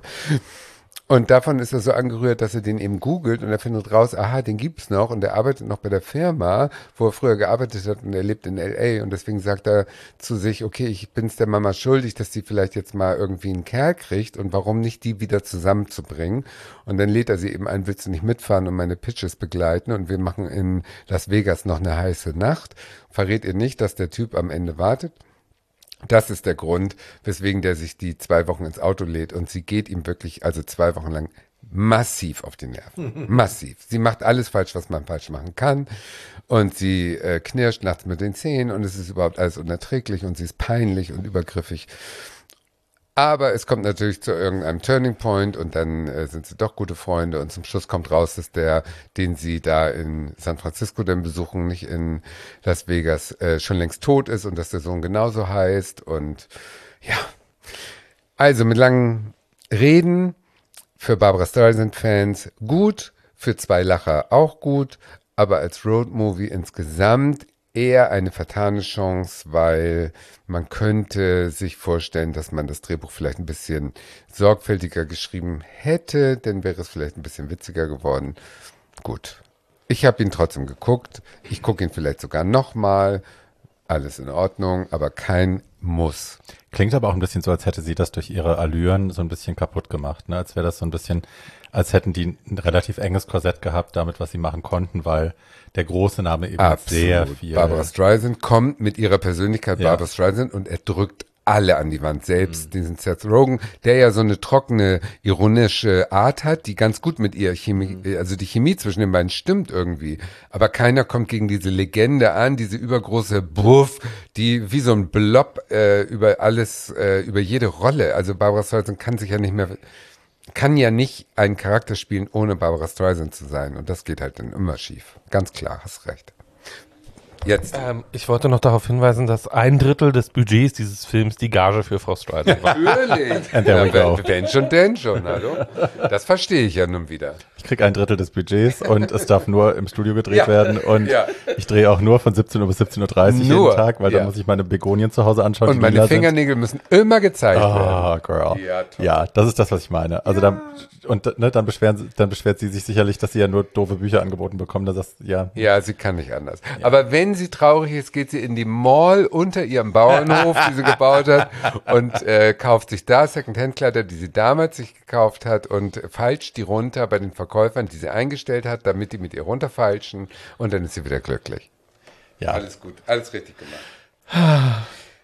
Und davon ist er so angerührt, dass er den eben googelt und er findet raus, aha, den gibt's noch und er arbeitet noch bei der Firma, wo er früher gearbeitet hat und er lebt in L A und deswegen sagt er zu sich, okay, ich bin's der Mama schuldig, dass die vielleicht jetzt mal irgendwie einen Kerl kriegt und warum nicht die wieder zusammenzubringen und dann lädt er sie eben ein, willst du nicht mitfahren und meine Pitches begleiten und wir machen in Las Vegas noch eine heiße Nacht, verrät ihr nicht, dass der Typ am Ende wartet. Das ist der Grund, weswegen der sich die zwei Wochen ins Auto lädt und sie geht ihm wirklich, also zwei Wochen lang, massiv auf die Nerven. Massiv. Sie macht alles falsch, was man falsch machen kann und sie äh, knirscht nachts mit den Zähnen und es ist überhaupt alles unerträglich und sie ist peinlich und übergriffig. Aber es kommt natürlich zu irgendeinem Turning Point und dann äh, sind sie doch gute Freunde und zum Schluss kommt raus, dass der, den sie da in San Francisco dann besuchen, nicht in Las Vegas, äh, schon längst tot ist und dass der Sohn genauso heißt und ja. Also mit langen Reden für Barbra Streisand-Fans gut, für zwei Lacher auch gut, aber als Roadmovie insgesamt eher eine vertane Chance, weil man könnte sich vorstellen, dass man das Drehbuch vielleicht ein bisschen sorgfältiger geschrieben hätte, dann wäre es vielleicht ein bisschen witziger geworden. Gut, ich habe ihn trotzdem geguckt, ich gucke ihn vielleicht sogar nochmal, alles in Ordnung, aber kein Muss. Klingt aber auch ein bisschen so, als hätte sie das durch ihre Allüren so ein bisschen kaputt gemacht, ne? Als wäre das so ein bisschen, als hätten die ein relativ enges Korsett gehabt damit, was sie machen konnten, weil der große Name eben Absolut. sehr viel. Barbra Streisand kommt mit ihrer Persönlichkeit Ja. Barbra Streisand und er drückt alle an die Wand, selbst mhm. diesen Seth Rogen, der ja so eine trockene, ironische Art hat, die ganz gut mit ihr Chemie, mhm. also die Chemie zwischen den beiden stimmt irgendwie, aber keiner kommt gegen diese Legende an, diese übergroße Buff, die wie so ein Blob äh, über alles, äh, über jede Rolle, also Barbra Streisand kann sich ja nicht mehr, kann ja nicht einen Charakter spielen, ohne Barbra Streisand zu sein und das geht halt dann immer schief, ganz klar, hast recht. Jetzt. Ähm, ich wollte noch darauf hinweisen, dass ein Drittel des Budgets dieses Films die Gage für Frau Streisand war. Natürlich. And there we ja, go. wenn, wenn schon, denn schon, hallo. Das verstehe ich ja nun wieder. Ich krieg ein Drittel des Budgets und es darf nur im Studio gedreht Ja. werden und Ja. ich drehe auch nur von siebzehn Uhr bis siebzehn Uhr dreißig Nur. jeden Tag, weil Ja. dann muss ich meine Begonien zu Hause anschauen. Und die meine lila sind. Fingernägel müssen immer gezeigt werden. Ah, girl. Ja, toll. Ja, das ist das, was ich meine. Also dann, und ne, dann beschweren sie, dann beschwert sie sich sicherlich, dass sie ja nur doofe Bücher angeboten bekommen. Da sagst du, ja. Ja, sie kann nicht anders. Aber wenn sie traurig ist, geht sie in die Mall unter ihrem Bauernhof, die sie gebaut hat, und äh, kauft sich da Secondhand-Kleider, die sie damals sich gekauft hat, und falscht die runter bei den Verkäufern, die sie eingestellt hat, damit die mit ihr runterfalschen, und dann ist sie wieder glücklich. Ja. Alles gut, alles richtig gemacht.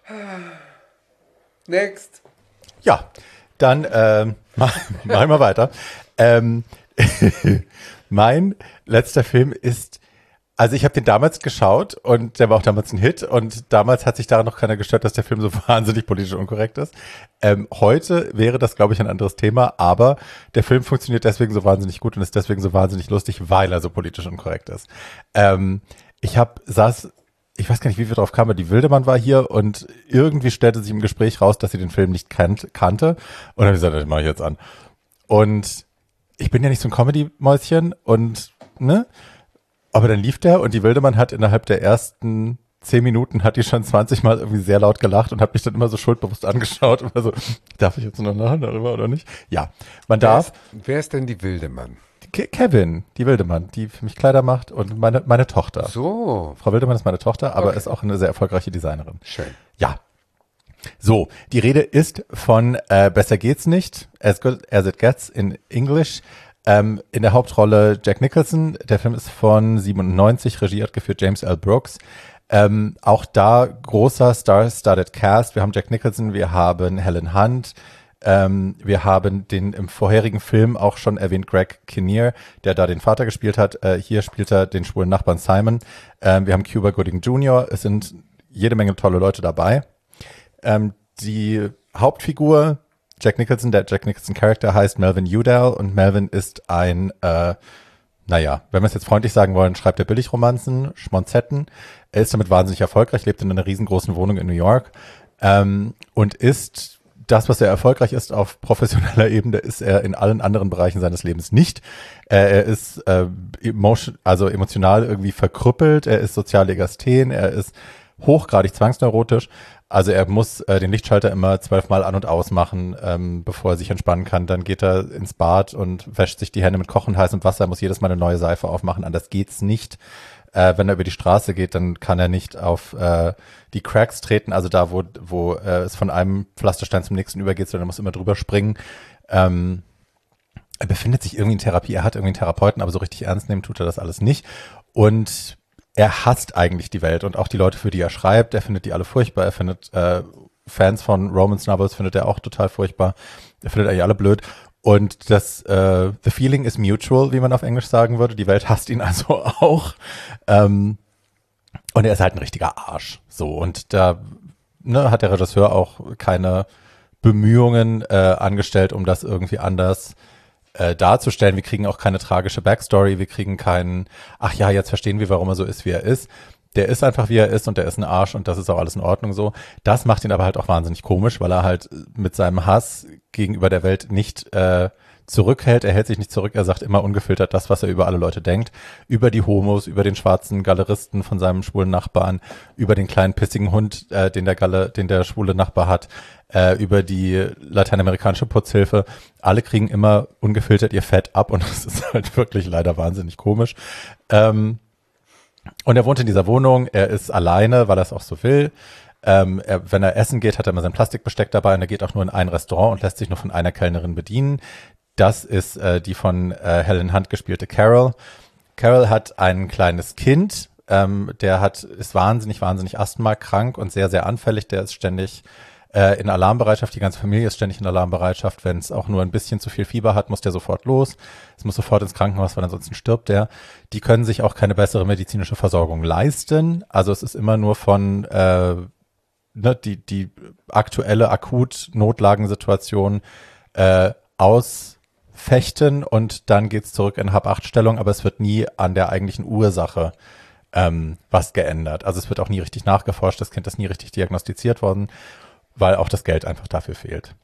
Next. Ja, dann ähm, mach, machen wir weiter. Ähm, mein letzter Film ist, also ich habe den damals geschaut und der war auch damals ein Hit und damals hat sich daran noch keiner gestört, dass der Film so wahnsinnig politisch unkorrekt ist. Ähm, heute wäre das, glaube ich, ein anderes Thema, aber der Film funktioniert deswegen so wahnsinnig gut und ist deswegen so wahnsinnig lustig, weil er so politisch unkorrekt ist. Ähm, ich hab, saß ich weiß gar nicht, wie wir drauf kamen, aber die Wildemann war hier und irgendwie stellte sich im Gespräch raus, dass sie den Film nicht kannt, kannte. Und dann habe ich gesagt, das mache ich jetzt an. Und ich bin ja nicht so ein Comedy-Mäuschen und, ne? Aber dann lief der und die Wildemann hat innerhalb der ersten zehn Minuten hat die schon zwanzig Mal irgendwie sehr laut gelacht und hat mich dann immer so schuldbewusst angeschaut und war so, darf ich jetzt noch lachen darüber oder nicht? Ja, man wer darf. Ist, wer ist denn die Wildemann? Ke- Kevin, die Wildemann, die für mich Kleider macht und meine, meine Tochter. So. Frau Wildemann ist meine Tochter, aber Okay. ist auch eine sehr erfolgreiche Designerin. Schön. Ja. So, die Rede ist von äh, Besser geht's nicht, As Good as It Gets in English. Ähm, in der Hauptrolle Jack Nicholson. Der Film ist von siebenundneunzig, Regie hat geführt James L. Brooks. Ähm, auch da großer Star-Studded Cast. Wir haben Jack Nicholson, wir haben Helen Hunt, ähm, wir haben den im vorherigen Film auch schon erwähnt Greg Kinnear, der da den Vater gespielt hat. Äh, hier spielt er den schwulen Nachbarn Simon. Ähm, wir haben Cuba Gooding Junior Es sind jede Menge tolle Leute dabei. Ähm, die Hauptfigur Jack Nicholson, der Jack Nicholson-Charakter heißt Melvin Udall und Melvin ist ein, äh, naja, wenn wir es jetzt freundlich sagen wollen, schreibt er Billigromanzen, Schmonzetten. Er ist damit wahnsinnig erfolgreich, lebt in einer riesengroßen Wohnung in New York ähm, und ist das, was er erfolgreich ist auf professioneller Ebene, ist er in allen anderen Bereichen seines Lebens nicht. Äh, er ist äh, emotion, also emotional irgendwie verkrüppelt, er ist sozial Legasthен, er ist hochgradig zwangsneurotisch. Also er muss äh, den Lichtschalter immer zwölfmal an und aus machen, ähm, bevor er sich entspannen kann. Dann geht er ins Bad und wäscht sich die Hände mit kochend heißem Wasser, muss jedes Mal eine neue Seife aufmachen, anders geht's nicht. Äh, wenn er über die Straße geht, dann kann er nicht auf äh, die Cracks treten, also da, wo, wo äh, es von einem Pflasterstein zum nächsten übergeht, sondern er muss immer drüber springen. Ähm, er befindet sich irgendwie in Therapie, er hat irgendwie einen Therapeuten, aber so richtig ernst nehmen tut er das alles nicht. Und er hasst eigentlich die Welt und auch die Leute, für die er schreibt. Er findet die alle furchtbar. Er findet äh, Fans von Romance Novels findet er auch total furchtbar. Er findet eigentlich alle blöd. Und das äh, The feeling is mutual, wie man auf Englisch sagen würde. Die Welt hasst ihn also auch. Ähm, und er ist halt ein richtiger Arsch. So, und da ne, hat der Regisseur auch keine Bemühungen äh, angestellt, um das irgendwie anders Äh, darzustellen. Wir kriegen auch keine tragische Backstory, wir kriegen keinen, ach ja, jetzt verstehen wir, warum er so ist, wie er ist. Der ist einfach, wie er ist und der ist ein Arsch und das ist auch alles in Ordnung so. Das macht ihn aber halt auch wahnsinnig komisch, weil er halt mit seinem Hass gegenüber der Welt nicht äh, zurückhält. Er hält sich nicht zurück, er sagt immer ungefiltert das, was er über alle Leute denkt. Über die Homos, über den schwarzen Galeristen von seinem schwulen Nachbarn, über den kleinen pissigen Hund, äh, den der Galle, den der schwule Nachbar hat, äh, über die lateinamerikanische Putzhilfe. Alle kriegen immer ungefiltert ihr Fett ab und das ist halt wirklich leider wahnsinnig komisch. Ähm, und er wohnt in dieser Wohnung, er ist alleine, weil er es auch so will. Ähm, er, wenn er essen geht, hat er immer sein Plastikbesteck dabei und er geht auch nur in ein Restaurant und lässt sich nur von einer Kellnerin bedienen. Das ist äh, die von äh, Helen Hunt gespielte Carol. Carol hat ein kleines Kind, ähm, der hat ist wahnsinnig, wahnsinnig asthmakrank und sehr, sehr anfällig. Der ist ständig äh, in Alarmbereitschaft. Die ganze Familie ist ständig in Alarmbereitschaft. Wenn es auch nur ein bisschen zu viel Fieber hat, muss der sofort los. Es muss sofort ins Krankenhaus, weil ansonsten stirbt der. Die können sich auch keine bessere medizinische Versorgung leisten. Also es ist immer nur von äh, ne, die, die aktuelle Akut-Notlagensituation äh, ausfechten und dann geht's zurück in Hab-acht-Stellung, aber es wird nie an der eigentlichen Ursache ähm, was geändert. Also es wird auch nie richtig nachgeforscht, das Kind ist nie richtig diagnostiziert worden, weil auch das Geld einfach dafür fehlt.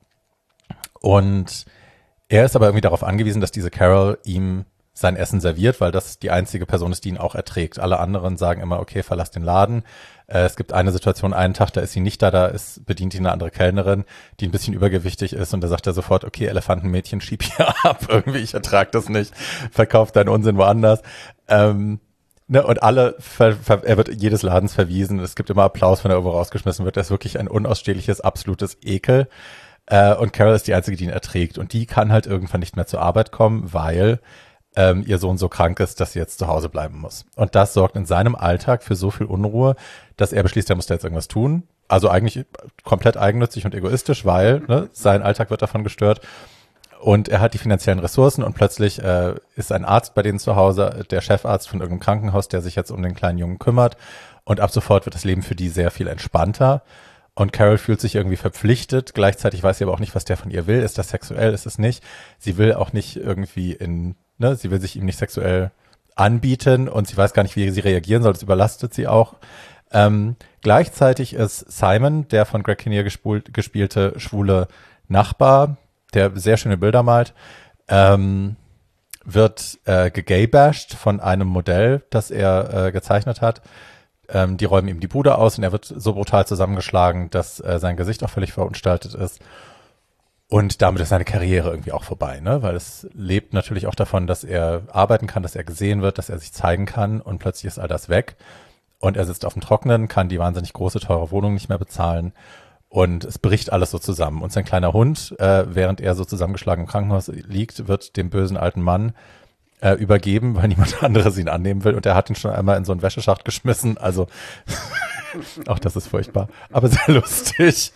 Und er ist aber irgendwie darauf angewiesen, dass diese Carol ihm sein Essen serviert, weil das die einzige Person ist, die ihn auch erträgt. Alle anderen sagen immer, okay, verlass den Laden. Äh, es gibt eine Situation, einen Tag, da ist sie nicht da, da ist, bedient ihn eine andere Kellnerin, die ein bisschen übergewichtig ist und da sagt er sofort, okay, Elefantenmädchen, schieb hier ab, irgendwie, ich ertrag das nicht, verkauf deinen Unsinn woanders. Ähm, ne, und alle, ver, ver, er wird jedes Ladens verwiesen, es gibt immer Applaus, wenn er irgendwo rausgeschmissen wird, er ist wirklich ein unausstehliches, absolutes Ekel. Äh, und Carol ist die einzige, die ihn erträgt und die kann halt irgendwann nicht mehr zur Arbeit kommen, weil Ähm, ihr Sohn so krank ist, dass sie jetzt zu Hause bleiben muss. Und das sorgt in seinem Alltag für so viel Unruhe, dass er beschließt, er muss da jetzt irgendwas tun. Also eigentlich komplett eigennützig und egoistisch, weil ne, sein Alltag wird davon gestört. Und er hat die finanziellen Ressourcen und plötzlich äh, ist ein Arzt bei denen zu Hause, der Chefarzt von irgendeinem Krankenhaus, der sich jetzt um den kleinen Jungen kümmert. Und ab sofort wird das Leben für die sehr viel entspannter. Und Carol fühlt sich irgendwie verpflichtet. Gleichzeitig weiß sie aber auch nicht, was der von ihr will. Ist das sexuell? Ist es nicht? Sie will auch nicht irgendwie in Ne, sie will sich ihm nicht sexuell anbieten und sie weiß gar nicht, wie sie reagieren soll. Das überlastet sie auch. Ähm, gleichzeitig ist Simon, der von Greg Kinnear gespult, gespielte schwule Nachbar, der sehr schöne Bilder malt, ähm, wird äh, gegaybashed von einem Modell, das er äh, gezeichnet hat. Ähm, die räumen ihm die Bude aus und er wird so brutal zusammengeschlagen, dass äh, sein Gesicht auch völlig verunstaltet ist. Und damit ist seine Karriere irgendwie auch vorbei, ne? Weil es lebt natürlich auch davon, dass er arbeiten kann, dass er gesehen wird, dass er sich zeigen kann und plötzlich ist all das weg. Und er sitzt auf dem Trockenen, kann die wahnsinnig große, teure Wohnung nicht mehr bezahlen und es bricht alles so zusammen. Und sein kleiner Hund, äh, während er so zusammengeschlagen im Krankenhaus liegt, wird dem bösen alten Mann äh, übergeben, weil niemand anderes ihn annehmen will. Und er hat ihn schon einmal in so einen Wäscheschacht geschmissen. Also auch das ist furchtbar, aber sehr lustig.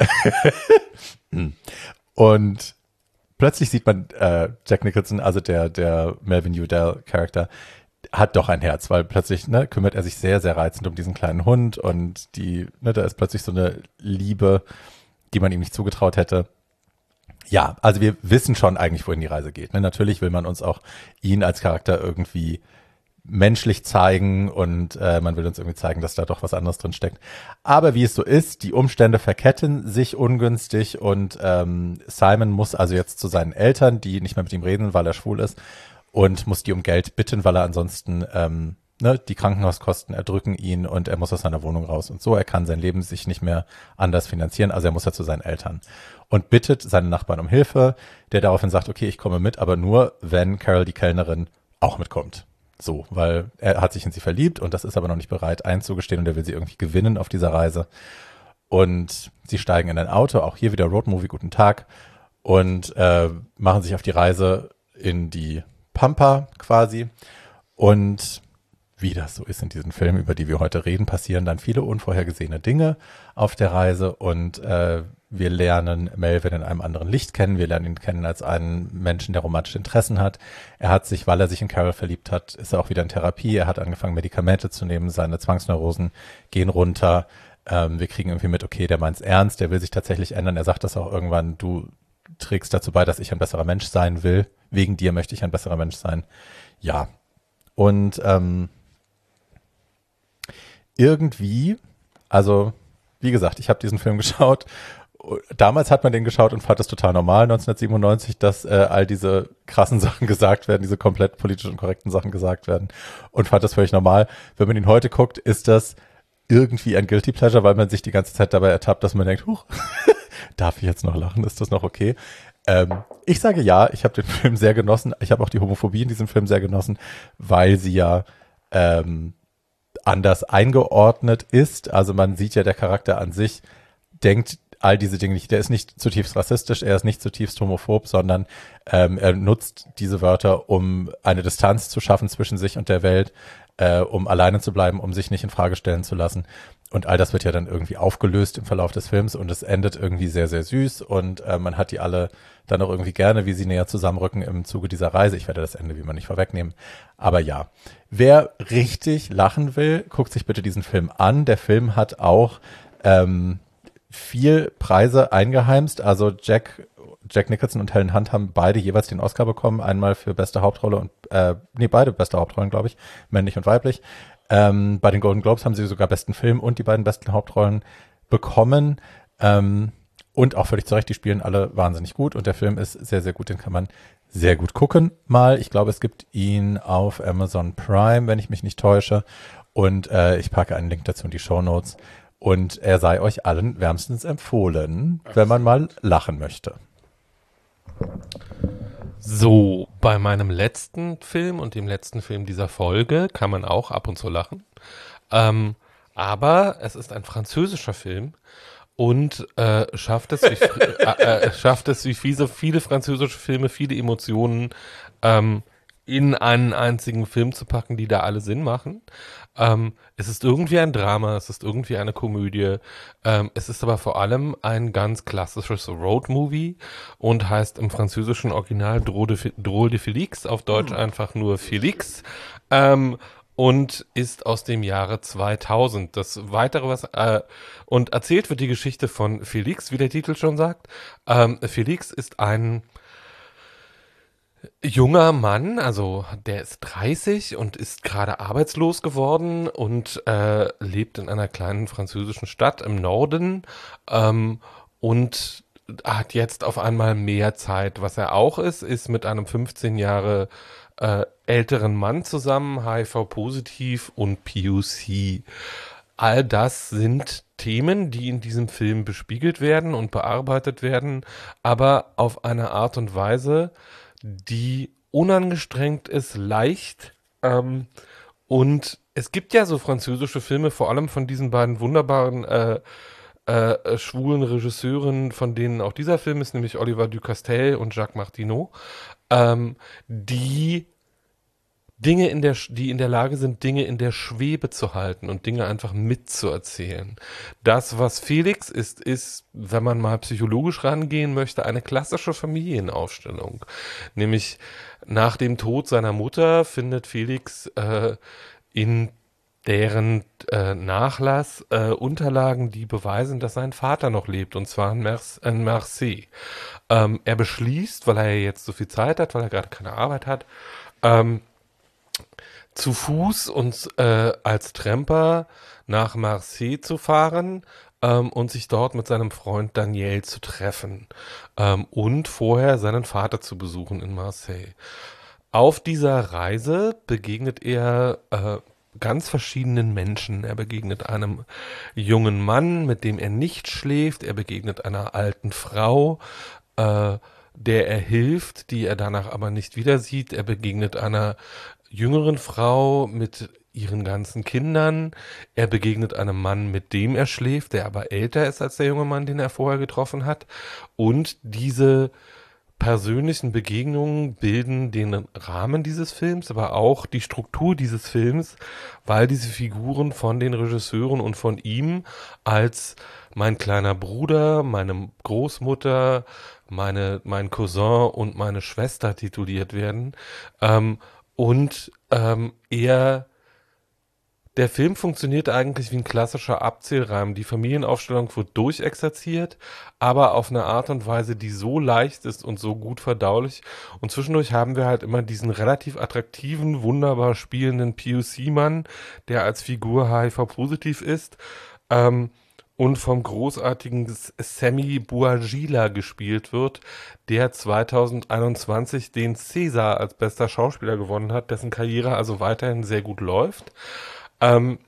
Und plötzlich sieht man äh, Jack Nicholson, also der, der Melvin Udall-Charakter, hat doch ein Herz, weil plötzlich ne, kümmert er sich sehr, sehr reizend um diesen kleinen Hund und die, ne, da ist plötzlich so eine Liebe, die man ihm nicht zugetraut hätte. Ja, also wir wissen schon eigentlich, wohin die Reise geht. Ne? Natürlich will man uns auch ihn als Charakter irgendwie menschlich zeigen und äh, man will uns irgendwie zeigen, dass da doch was anderes drin steckt. Aber wie es so ist, die Umstände verketten sich ungünstig und ähm, Simon muss also jetzt zu seinen Eltern, die nicht mehr mit ihm reden, weil er schwul ist, und muss die um Geld bitten, weil er ansonsten ähm, ne, die Krankenhauskosten erdrücken ihn und er muss aus seiner Wohnung raus und so. Er kann sein Leben sich nicht mehr anders finanzieren, also er muss ja zu seinen Eltern und bittet seinen Nachbarn um Hilfe, der daraufhin sagt, okay, ich komme mit, aber nur, wenn Carol, die Kellnerin, auch mitkommt. So, weil er hat sich in sie verliebt und das ist aber noch nicht bereit einzugestehen und er will sie irgendwie gewinnen auf dieser Reise. Und sie steigen in ein Auto, auch hier wieder Roadmovie, guten Tag, und äh, machen sich auf die Reise in die Pampa quasi. Und wie das so ist in diesen Filmen, über die wir heute reden, passieren dann viele unvorhergesehene Dinge auf der Reise und äh, wir lernen Melvin in einem anderen Licht kennen. Wir lernen ihn kennen als einen Menschen, der romantische Interessen hat. Er hat sich, weil er sich in Carol verliebt hat, ist er auch wieder in Therapie. Er hat angefangen, Medikamente zu nehmen. Seine Zwangsneurosen gehen runter. Ähm, wir kriegen irgendwie mit, okay, der meint's ernst. Der will sich tatsächlich ändern. Er sagt das auch irgendwann, du trägst dazu bei, dass ich ein besserer Mensch sein will. Wegen dir möchte ich ein besserer Mensch sein. Ja. Und ähm, irgendwie, also wie gesagt, ich habe diesen Film geschaut. Damals hat man den geschaut und fand es total normal, neunzehnhundertsiebenundneunzig, dass äh, all diese krassen Sachen gesagt werden, diese komplett politisch unkorrekten Sachen gesagt werden und fand das völlig normal. Wenn man ihn heute guckt, ist das irgendwie ein Guilty Pleasure, weil man sich die ganze Zeit dabei ertappt, dass man denkt, huch, darf ich jetzt noch lachen, ist das noch okay? Ähm, ich sage ja, ich habe den Film sehr genossen, ich habe auch die Homophobie in diesem Film sehr genossen, weil sie ja ähm, anders eingeordnet ist. Also man sieht ja, der Charakter an sich denkt all diese Dinge nicht. Der ist nicht zutiefst rassistisch, er ist nicht zutiefst homophob, sondern ähm, er nutzt diese Wörter, um eine Distanz zu schaffen zwischen sich und der Welt, äh, um alleine zu bleiben, um sich nicht in Frage stellen zu lassen. Und all das wird ja dann irgendwie aufgelöst im Verlauf des Films und es endet irgendwie sehr, sehr süß und äh, man hat die alle dann auch irgendwie gerne, wie sie näher zusammenrücken im Zuge dieser Reise. Ich werde das Ende wie man nicht vorwegnehmen. Aber ja, wer richtig lachen will, guckt sich bitte diesen Film an. Der Film hat auch ähm, viel Preise eingeheimst. Also Jack, Jack Nicholson und Helen Hunt haben beide jeweils den Oscar bekommen. Einmal für beste Hauptrolle und, äh, nee, beide beste Hauptrollen, glaube ich, männlich und weiblich. Ähm, bei den Golden Globes haben sie sogar besten Film und die beiden besten Hauptrollen bekommen. Ähm, und auch völlig zu Recht, die spielen alle wahnsinnig gut und der Film ist sehr, sehr gut. Den kann man sehr gut gucken mal. Ich glaube, es gibt ihn auf Amazon Prime, wenn ich mich nicht täusche. Und äh, ich packe einen Link dazu in die Shownotes. Und er sei euch allen wärmstens empfohlen, wenn man mal lachen möchte. So, bei meinem letzten Film und dem letzten Film dieser Folge kann man auch ab und zu lachen. Ähm, aber es ist ein französischer Film und äh, schafft es, wie, äh, äh, schafft es wie viele, viele französische Filme, viele Emotionen ähm, in einen einzigen Film zu packen, die da alle Sinn machen. Ähm, es ist irgendwie ein Drama, es ist irgendwie eine Komödie, ähm, es ist aber vor allem ein ganz klassisches Road-Movie und heißt im französischen Original Drôle de, Drôle de Félix, auf Deutsch einfach nur Félix, ähm, und ist aus dem Jahre zweitausend. Das weitere, was, äh, und erzählt wird die Geschichte von Félix, wie der Titel schon sagt. Ähm, Félix ist ein junger Mann, also der ist dreißig und ist gerade arbeitslos geworden und äh, lebt in einer kleinen französischen Stadt im Norden ähm, und hat jetzt auf einmal mehr Zeit. Was er auch ist, ist mit einem fünfzehn Jahre äh, älteren Mann zusammen, H I V-positiv und P O C. All das sind Themen, die in diesem Film bespiegelt werden und bearbeitet werden, aber auf eine Art und Weise, die unangestrengt ist, leicht. Ähm, und es gibt ja so französische Filme, vor allem von diesen beiden wunderbaren äh, äh, äh, schwulen Regisseuren, von denen auch dieser Film ist, nämlich Oliver Ducastel und Jacques Martineau, ähm, die Dinge in der, Sch- die in der Lage sind, Dinge in der Schwebe zu halten und Dinge einfach mitzuerzählen. Das, was Felix ist, ist, wenn man mal psychologisch rangehen möchte, eine klassische Familienaufstellung. Nämlich nach dem Tod seiner Mutter findet Felix äh, in deren äh, Nachlass äh, Unterlagen, die beweisen, dass sein Vater noch lebt, und zwar in, Mer in Marseille. Ähm, er beschließt, weil er jetzt so viel Zeit hat, weil er gerade keine Arbeit hat, ähm, zu Fuß und äh, als Tramper nach Marseille zu fahren ähm, und sich dort mit seinem Freund Daniel zu treffen ähm, und vorher seinen Vater zu besuchen in Marseille. Auf dieser Reise begegnet er äh, ganz verschiedenen Menschen. Er begegnet einem jungen Mann, mit dem er nicht schläft. Er begegnet einer alten Frau, äh, der er hilft, die er danach aber nicht wieder sieht. Er begegnet einer jüngeren Frau mit ihren ganzen Kindern. Er begegnet einem Mann, mit dem er schläft, der aber älter ist als der junge Mann, den er vorher getroffen hat. Und diese persönlichen Begegnungen bilden den Rahmen dieses Films, aber auch die Struktur dieses Films, weil diese Figuren von den Regisseuren und von ihm als mein kleiner Bruder, meine Großmutter, meine, mein Cousin und meine Schwester tituliert werden. Ähm, und ähm, er der Film funktioniert eigentlich wie ein klassischer Abzählreim. Die Familienaufstellung wird durchexerziert, aber auf eine Art und Weise, die so leicht ist und so gut verdaulich. Und zwischendurch haben wir halt immer diesen relativ attraktiven, wunderbar spielenden P O C-Mann, der als Figur H I V-positiv ist, ähm, und vom großartigen S- Sammy Bouajila gespielt wird, der zwanzig einundzwanzig den César als bester Schauspieler gewonnen hat, dessen Karriere also weiterhin sehr gut läuft. Ähm,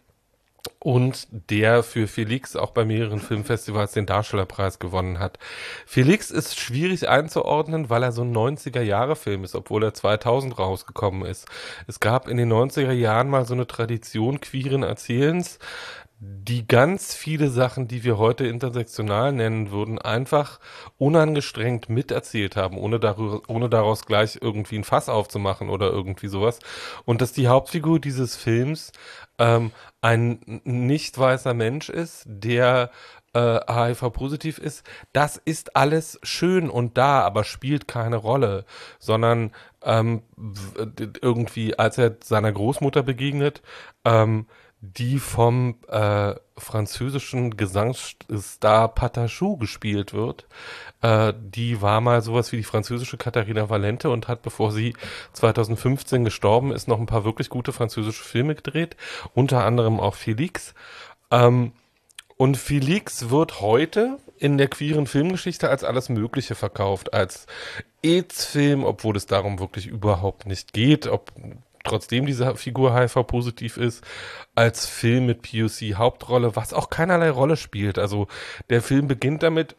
und der für Felix auch bei mehreren Filmfestivals den Darstellerpreis gewonnen hat. Felix ist schwierig einzuordnen, weil er so ein neunziger-Jahre-Film ist, obwohl er zweitausend rausgekommen ist. Es gab in den neunziger Jahren mal so eine Tradition queeren Erzählens, die ganz viele Sachen, die wir heute intersektional nennen würden, einfach unangestrengt miterzählt haben, ohne, darüber, ohne daraus gleich irgendwie ein Fass aufzumachen oder irgendwie sowas. Und dass die Hauptfigur dieses Films ähm, ein nicht weißer Mensch ist, der äh, H I V-positiv ist, das ist alles schön und da, aber spielt keine Rolle, sondern ähm, w- d- irgendwie, als er seiner Großmutter begegnet, ähm, die vom äh, französischen Gesangsstar Patachou gespielt wird. Äh, die war mal sowas wie die französische Katharina Valente und hat, bevor sie zwanzig fünfzehn gestorben ist, noch ein paar wirklich gute französische Filme gedreht, unter anderem auch Felix. Ähm, und Felix wird heute in der queeren Filmgeschichte als alles Mögliche verkauft, als AIDS-Film, obwohl es darum wirklich überhaupt nicht geht, ob trotzdem diese Figur H I V-positiv ist, als Film mit P O C-Hauptrolle, was auch keinerlei Rolle spielt. Also der Film beginnt damit,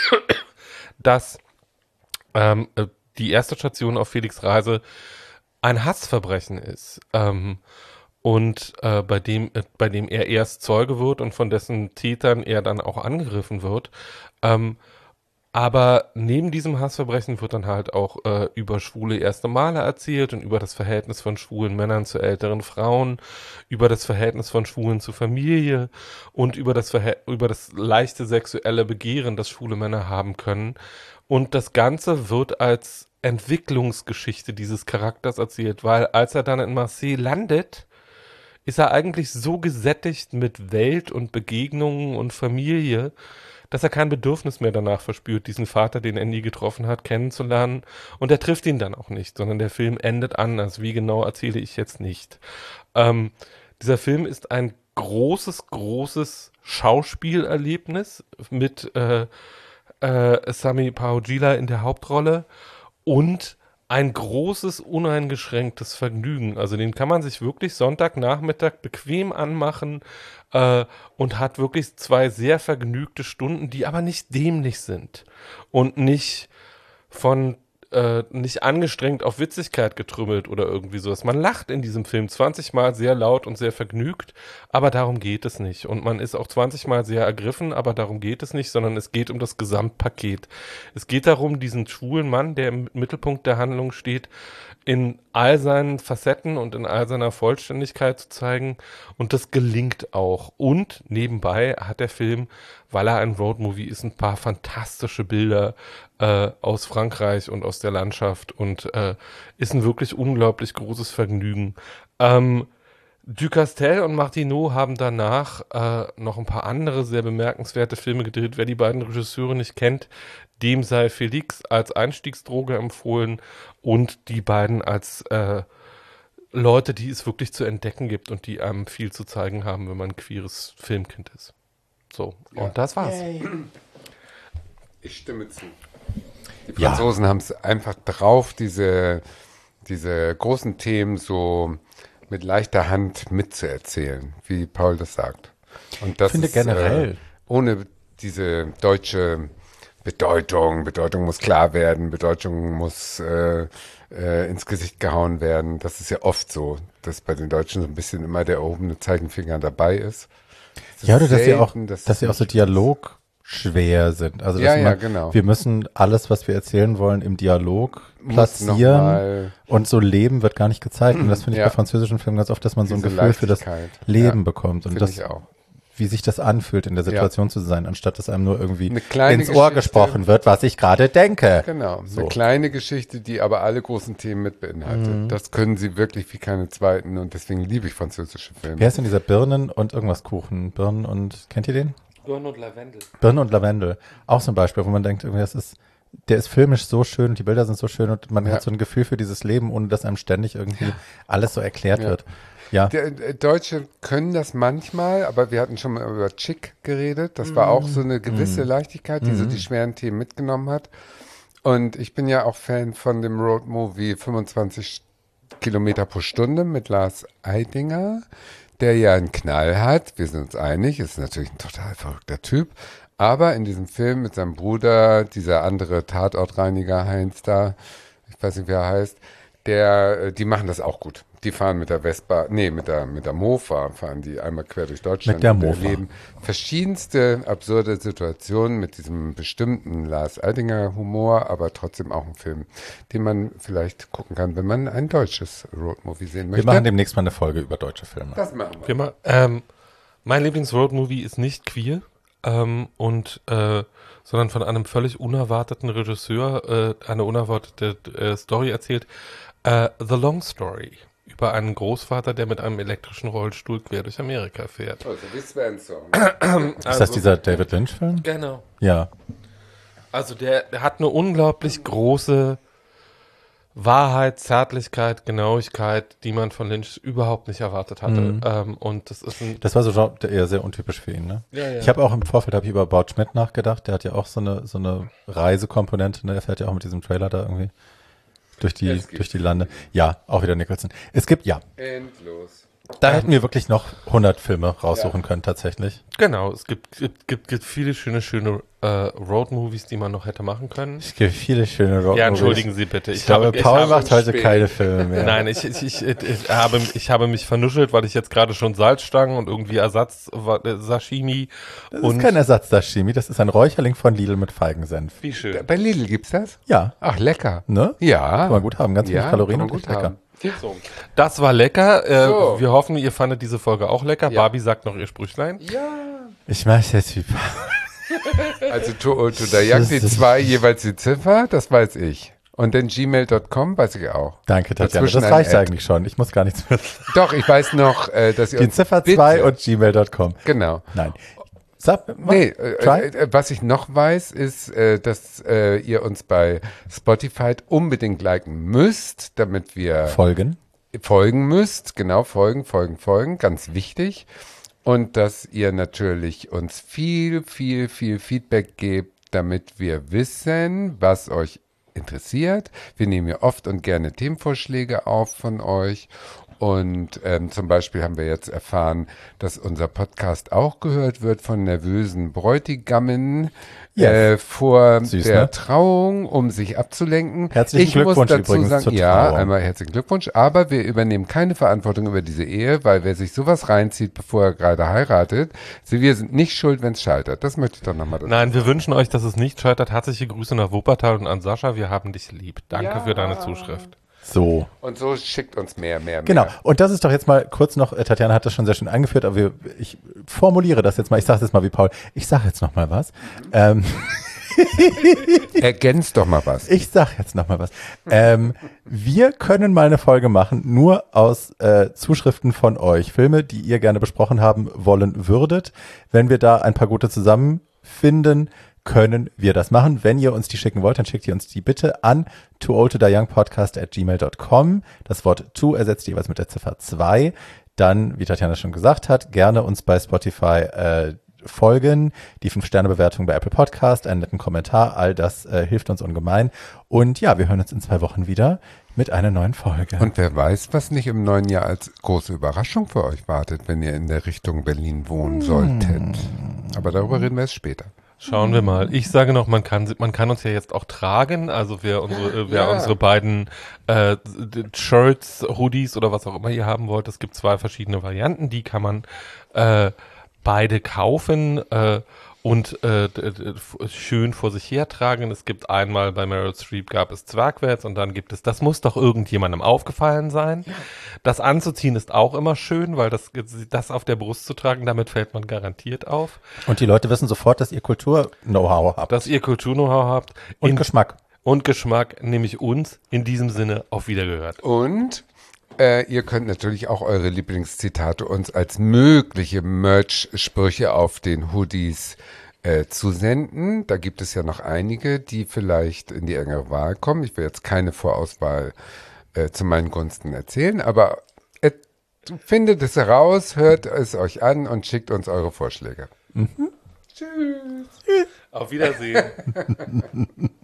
dass ähm, äh, die erste Station auf Felix Reise ein Hassverbrechen ist. Ähm, und äh, bei dem, äh, bei dem er erst Zeuge wird und von dessen Tätern er dann auch angegriffen wird. Ähm, aber neben diesem Hassverbrechen wird dann halt auch äh, über schwule erste Male erzählt und über das Verhältnis von schwulen Männern zu älteren Frauen, über das Verhältnis von Schwulen zur Familie und über das Verhält über das leichte sexuelle Begehren, das schwule Männer haben können. Und das Ganze wird als Entwicklungsgeschichte dieses Charakters erzählt, weil als er dann in Marseille landet, ist er eigentlich so gesättigt mit Welt und Begegnungen und Familie, dass er kein Bedürfnis mehr danach verspürt, diesen Vater, den er nie getroffen hat, kennenzulernen. Und er trifft ihn dann auch nicht, sondern der Film endet anders. Wie genau, erzähle ich jetzt nicht. Ähm, dieser Film ist ein großes, großes Schauspielerlebnis mit äh, äh, Sami Paogila in der Hauptrolle und ein großes, uneingeschränktes Vergnügen. Also den kann man sich wirklich Sonntagnachmittag bequem anmachen äh, und hat wirklich zwei sehr vergnügte Stunden, die aber nicht dämlich sind und nicht von äh, nicht angestrengt auf Witzigkeit getrümmelt oder irgendwie sowas. Man lacht in diesem Film zwanzig Mal sehr laut und sehr vergnügt, aber darum geht es nicht. Und man ist auch zwanzig Mal sehr ergriffen, aber darum geht es nicht, sondern es geht um das Gesamtpaket. Es geht darum, diesen schwulen Mann, der im Mittelpunkt der Handlung steht, in all seinen Facetten und in all seiner Vollständigkeit zu zeigen. Und das gelingt auch. Und nebenbei hat der Film, weil er ein Roadmovie ist, ein paar fantastische Bilder äh, aus Frankreich und aus der Landschaft und äh, ist ein wirklich unglaublich großes Vergnügen. Ähm, Ducastel und Martineau haben danach äh, noch ein paar andere sehr bemerkenswerte Filme gedreht. Wer die beiden Regisseure nicht kennt, dem sei Felix als Einstiegsdroge empfohlen und die beiden als äh, Leute, die es wirklich zu entdecken gibt und die einem viel zu zeigen haben, wenn man ein queeres Filmkind ist. So, Ja. und das war's. Ich stimme zu. Die Ja. Franzosen haben es einfach drauf, diese, diese großen Themen so mit leichter Hand mitzuerzählen, wie Paul das sagt. Und das Ich finde ist, generell- Äh, ohne diese deutsche Bedeutung, Bedeutung muss klar werden, Bedeutung muss äh, äh, ins Gesicht gehauen werden. Das ist ja oft so, dass bei den Deutschen so ein bisschen immer der erhobene Zeigenfinger dabei ist. Es ist Ja, oder dass sie auch, selten, dass es sie auch so nicht- Dialog schwer sind. Also, Ja, dass ja, man, genau. wir müssen alles, was wir erzählen wollen, im Dialog Muss platzieren noch mal und so Leben wird gar nicht gezeigt. Und das finde ich Ja. bei französischen Filmen ganz oft, dass man so ein Diese Gefühl für das Leichtigkeit. Leben Ja, bekommt und finde das, ich auch. wie sich das anfühlt, in der Situation zu sein, anstatt dass einem nur irgendwie Eine kleine ins Ohr Geschichte. gesprochen wird, was ich gerade denke. Genau, So. eine kleine Geschichte, die aber alle großen Themen mit beinhaltet. Mhm. Das können sie wirklich wie keine zweiten und deswegen liebe ich französische Filme. Wer ist denn dieser Birnen- und irgendwas Kuchen? Birnen und, kennt ihr den? Birnen und Lavendel. Birnen und Lavendel. Auch so ein Beispiel, wo man denkt, irgendwie, das ist, der ist filmisch so schön und die Bilder sind so schön und man Ja. hat so ein Gefühl für dieses Leben, ohne dass einem ständig irgendwie alles so erklärt Ja. wird. Ja. Der, äh, Deutsche können das manchmal, aber wir hatten schon mal über Chick geredet. Das war auch so eine gewisse Leichtigkeit, die so die schweren Themen mitgenommen hat. Und ich bin ja auch Fan von dem Roadmovie fünfundzwanzig Kilometer pro Stunde mit Lars Eidinger, der ja einen Knall hat. Wir sind uns einig, ist natürlich ein total verrückter Typ. Aber in diesem Film mit seinem Bruder, dieser andere Tatortreiniger Heinz da, ich weiß nicht, wie er heißt, der, äh, die machen das auch gut. Die fahren mit der Vespa, nee, mit der, mit der Mofa fahren die einmal quer durch Deutschland. Mit der und Mofa. erleben verschiedenste absurde Situationen mit diesem bestimmten Lars Eidinger Humor, aber trotzdem auch ein Film, den man vielleicht gucken kann, wenn man ein deutsches Roadmovie sehen Wir möchte. machen demnächst mal eine Folge über deutsche Filme. das machen wir. Wir ma- ähm, mein Lieblings-Roadmovie ist nicht queer ähm, und äh, sondern von einem völlig unerwarteten Regisseur äh, eine unerwartete äh, Story erzählt. Äh, The Long Story über einen Großvater, der mit einem elektrischen Rollstuhl quer durch Amerika fährt. Also wie Sven-Song. Ist das dieser David Lynch-Film? Genau. Ja. Also der, der hat eine unglaublich große Wahrheit, Zärtlichkeit, Genauigkeit, die man von Lynch überhaupt nicht erwartet hatte. Mhm. Ähm, und das ist ein Das war so Genre- eher sehr untypisch für ihn, ne? Ja, ja. Ich habe auch im Vorfeld hab ich über Baut Schmidt nachgedacht. Der hat ja auch so eine, so eine Reisekomponente, ne? Er fährt ja auch mit diesem Trailer da irgendwie durch die, Es gibt durch die Lande. Ja, auch wieder Nicholson. Es gibt, ja, Endlos. da hätten wir wirklich noch hundert Filme raussuchen können, tatsächlich. Genau, es gibt, gibt, gibt, gibt viele schöne, schöne äh, Road-Movies, die man noch hätte machen können. Es gibt viele schöne Road Ja, entschuldigen Sie bitte. Ich, glaube, habe, Paul ich macht habe heute spät. keine Filme mehr. Nein, ich, ich, ich, ich, habe, ich habe mich vernuschelt, weil ich jetzt gerade schon Salzstangen und irgendwie Ersatz äh, Sashimi Das und ist kein Ersatz-Sashimi, das ist ein Räucherling von Lidl mit Feigensenf. wie schön. Bei Lidl gibt's das? Ja, Ach, lecker. ne? Ja. Kann man gut haben, ganz wenig Ja, Kalorien kann man und gut echt lecker. haben. So. Das war lecker. Äh, So. Wir hoffen, ihr fandet diese Folge auch lecker. Ja. Barbie sagt noch ihr Sprüchlein. Ja. Ich mag der Typ. Also to, to da jagt die zwei jeweils die Ziffer, das weiß ich. Und dann gmail Punkt com weiß ich auch. Danke, Tatjana. Dazwischen Das ein reicht Ad. eigentlich schon. Ich muss gar nichts mehr sagen. Doch, ich weiß noch, äh, dass ihr Die uns Ziffer bitte- zwei und gmail Punkt com. Genau. Nein. Sag, Nee, äh, äh, was ich noch weiß, ist, äh, dass äh, ihr uns bei Spotify unbedingt liken müsst, damit wir Folgen. folgen müsst. Genau, folgen, folgen, folgen. Ganz wichtig. Und dass ihr natürlich uns viel, viel, viel Feedback gebt, damit wir wissen, was euch interessiert. Wir nehmen ja oft und gerne Themenvorschläge auf von euch. Und ähm, zum Beispiel haben wir jetzt erfahren, dass unser Podcast auch gehört wird von nervösen Bräutigammen Yes. äh, vor Süß, der ne? Trauung, um sich abzulenken. Herzlichen ich Glückwunsch muss dazu übrigens sagen, zur ja, Trauung. einmal herzlichen Glückwunsch, aber wir übernehmen keine Verantwortung über diese Ehe, weil wer sich sowas reinzieht, bevor er gerade heiratet, sie, wir sind nicht schuld, wenn es scheitert. Das möchte ich doch nochmal dazu Nein, wir wünschen euch, dass es nicht scheitert. Herzliche Grüße nach Wuppertal und an Sascha. Wir haben dich lieb. Danke Ja. für deine Zuschrift. So. Und so schickt uns mehr, mehr, mehr. Genau. Und das ist doch jetzt mal kurz noch, äh, Tatjana hat das schon sehr schön eingeführt, aber wir, ich formuliere das jetzt mal, ich sage jetzt mal wie Paul, ich sage jetzt noch mal was. Mhm. Ähm, Ergänzt doch mal was. Ich sag jetzt noch mal was. Ähm, wir können mal eine Folge machen, nur aus äh, Zuschriften von euch. Filme, die ihr gerne besprochen haben wollen würdet. Wenn wir da ein paar gute zusammenfinden, können wir das machen. Wenn ihr uns die schicken wollt, dann schickt ihr uns die bitte an too old to die young podcast at gmail dot com. Das Wort to ersetzt jeweils mit der Ziffer zwei. Dann, wie Tatjana schon gesagt hat, gerne uns bei Spotify äh, folgen, die fünf Sterne Bewertung bei Apple Podcast, einen netten Kommentar, all das äh, hilft uns ungemein. Und ja, wir hören uns in zwei Wochen wieder mit einer neuen Folge. Und wer weiß, was nicht im neuen Jahr als große Überraschung für euch wartet, wenn ihr in der Richtung Berlin wohnen solltet. Aber darüber reden wir erst später. Schauen wir mal. Ich sage noch, man kann man kann uns ja jetzt auch tragen. Also wer unsere äh, wer Ja. unsere beiden äh, Shirts, Hoodies oder was auch immer ihr haben wollt, es gibt zwei verschiedene Varianten. Die kann man äh, beide kaufen äh, und äh, d- d- f- schön vor sich hertragen. Es gibt einmal bei Meryl Streep gab es Zwergwärts und dann gibt es, das muss doch irgendjemandem aufgefallen sein. Das anzuziehen ist auch immer schön, weil das, das auf der Brust zu tragen, damit fällt man garantiert auf. Und die Leute wissen sofort, dass ihr Kultur-Know-how habt. Dass ihr Kultur-Know-how habt. Und In- Geschmack. Und Geschmack, nämlich uns. In diesem Sinne auf Wiedergehört. Und äh, ihr könnt natürlich auch eure Lieblingszitate uns als mögliche Merch-Sprüche auf den Hoodies äh, zusenden. Da gibt es ja noch einige, die vielleicht in die engere Wahl kommen. Ich will jetzt keine Vorauswahl äh, zu meinen Gunsten erzählen, aber äh, findet es heraus, hört es euch an und schickt uns eure Vorschläge. Auf Wiedersehen.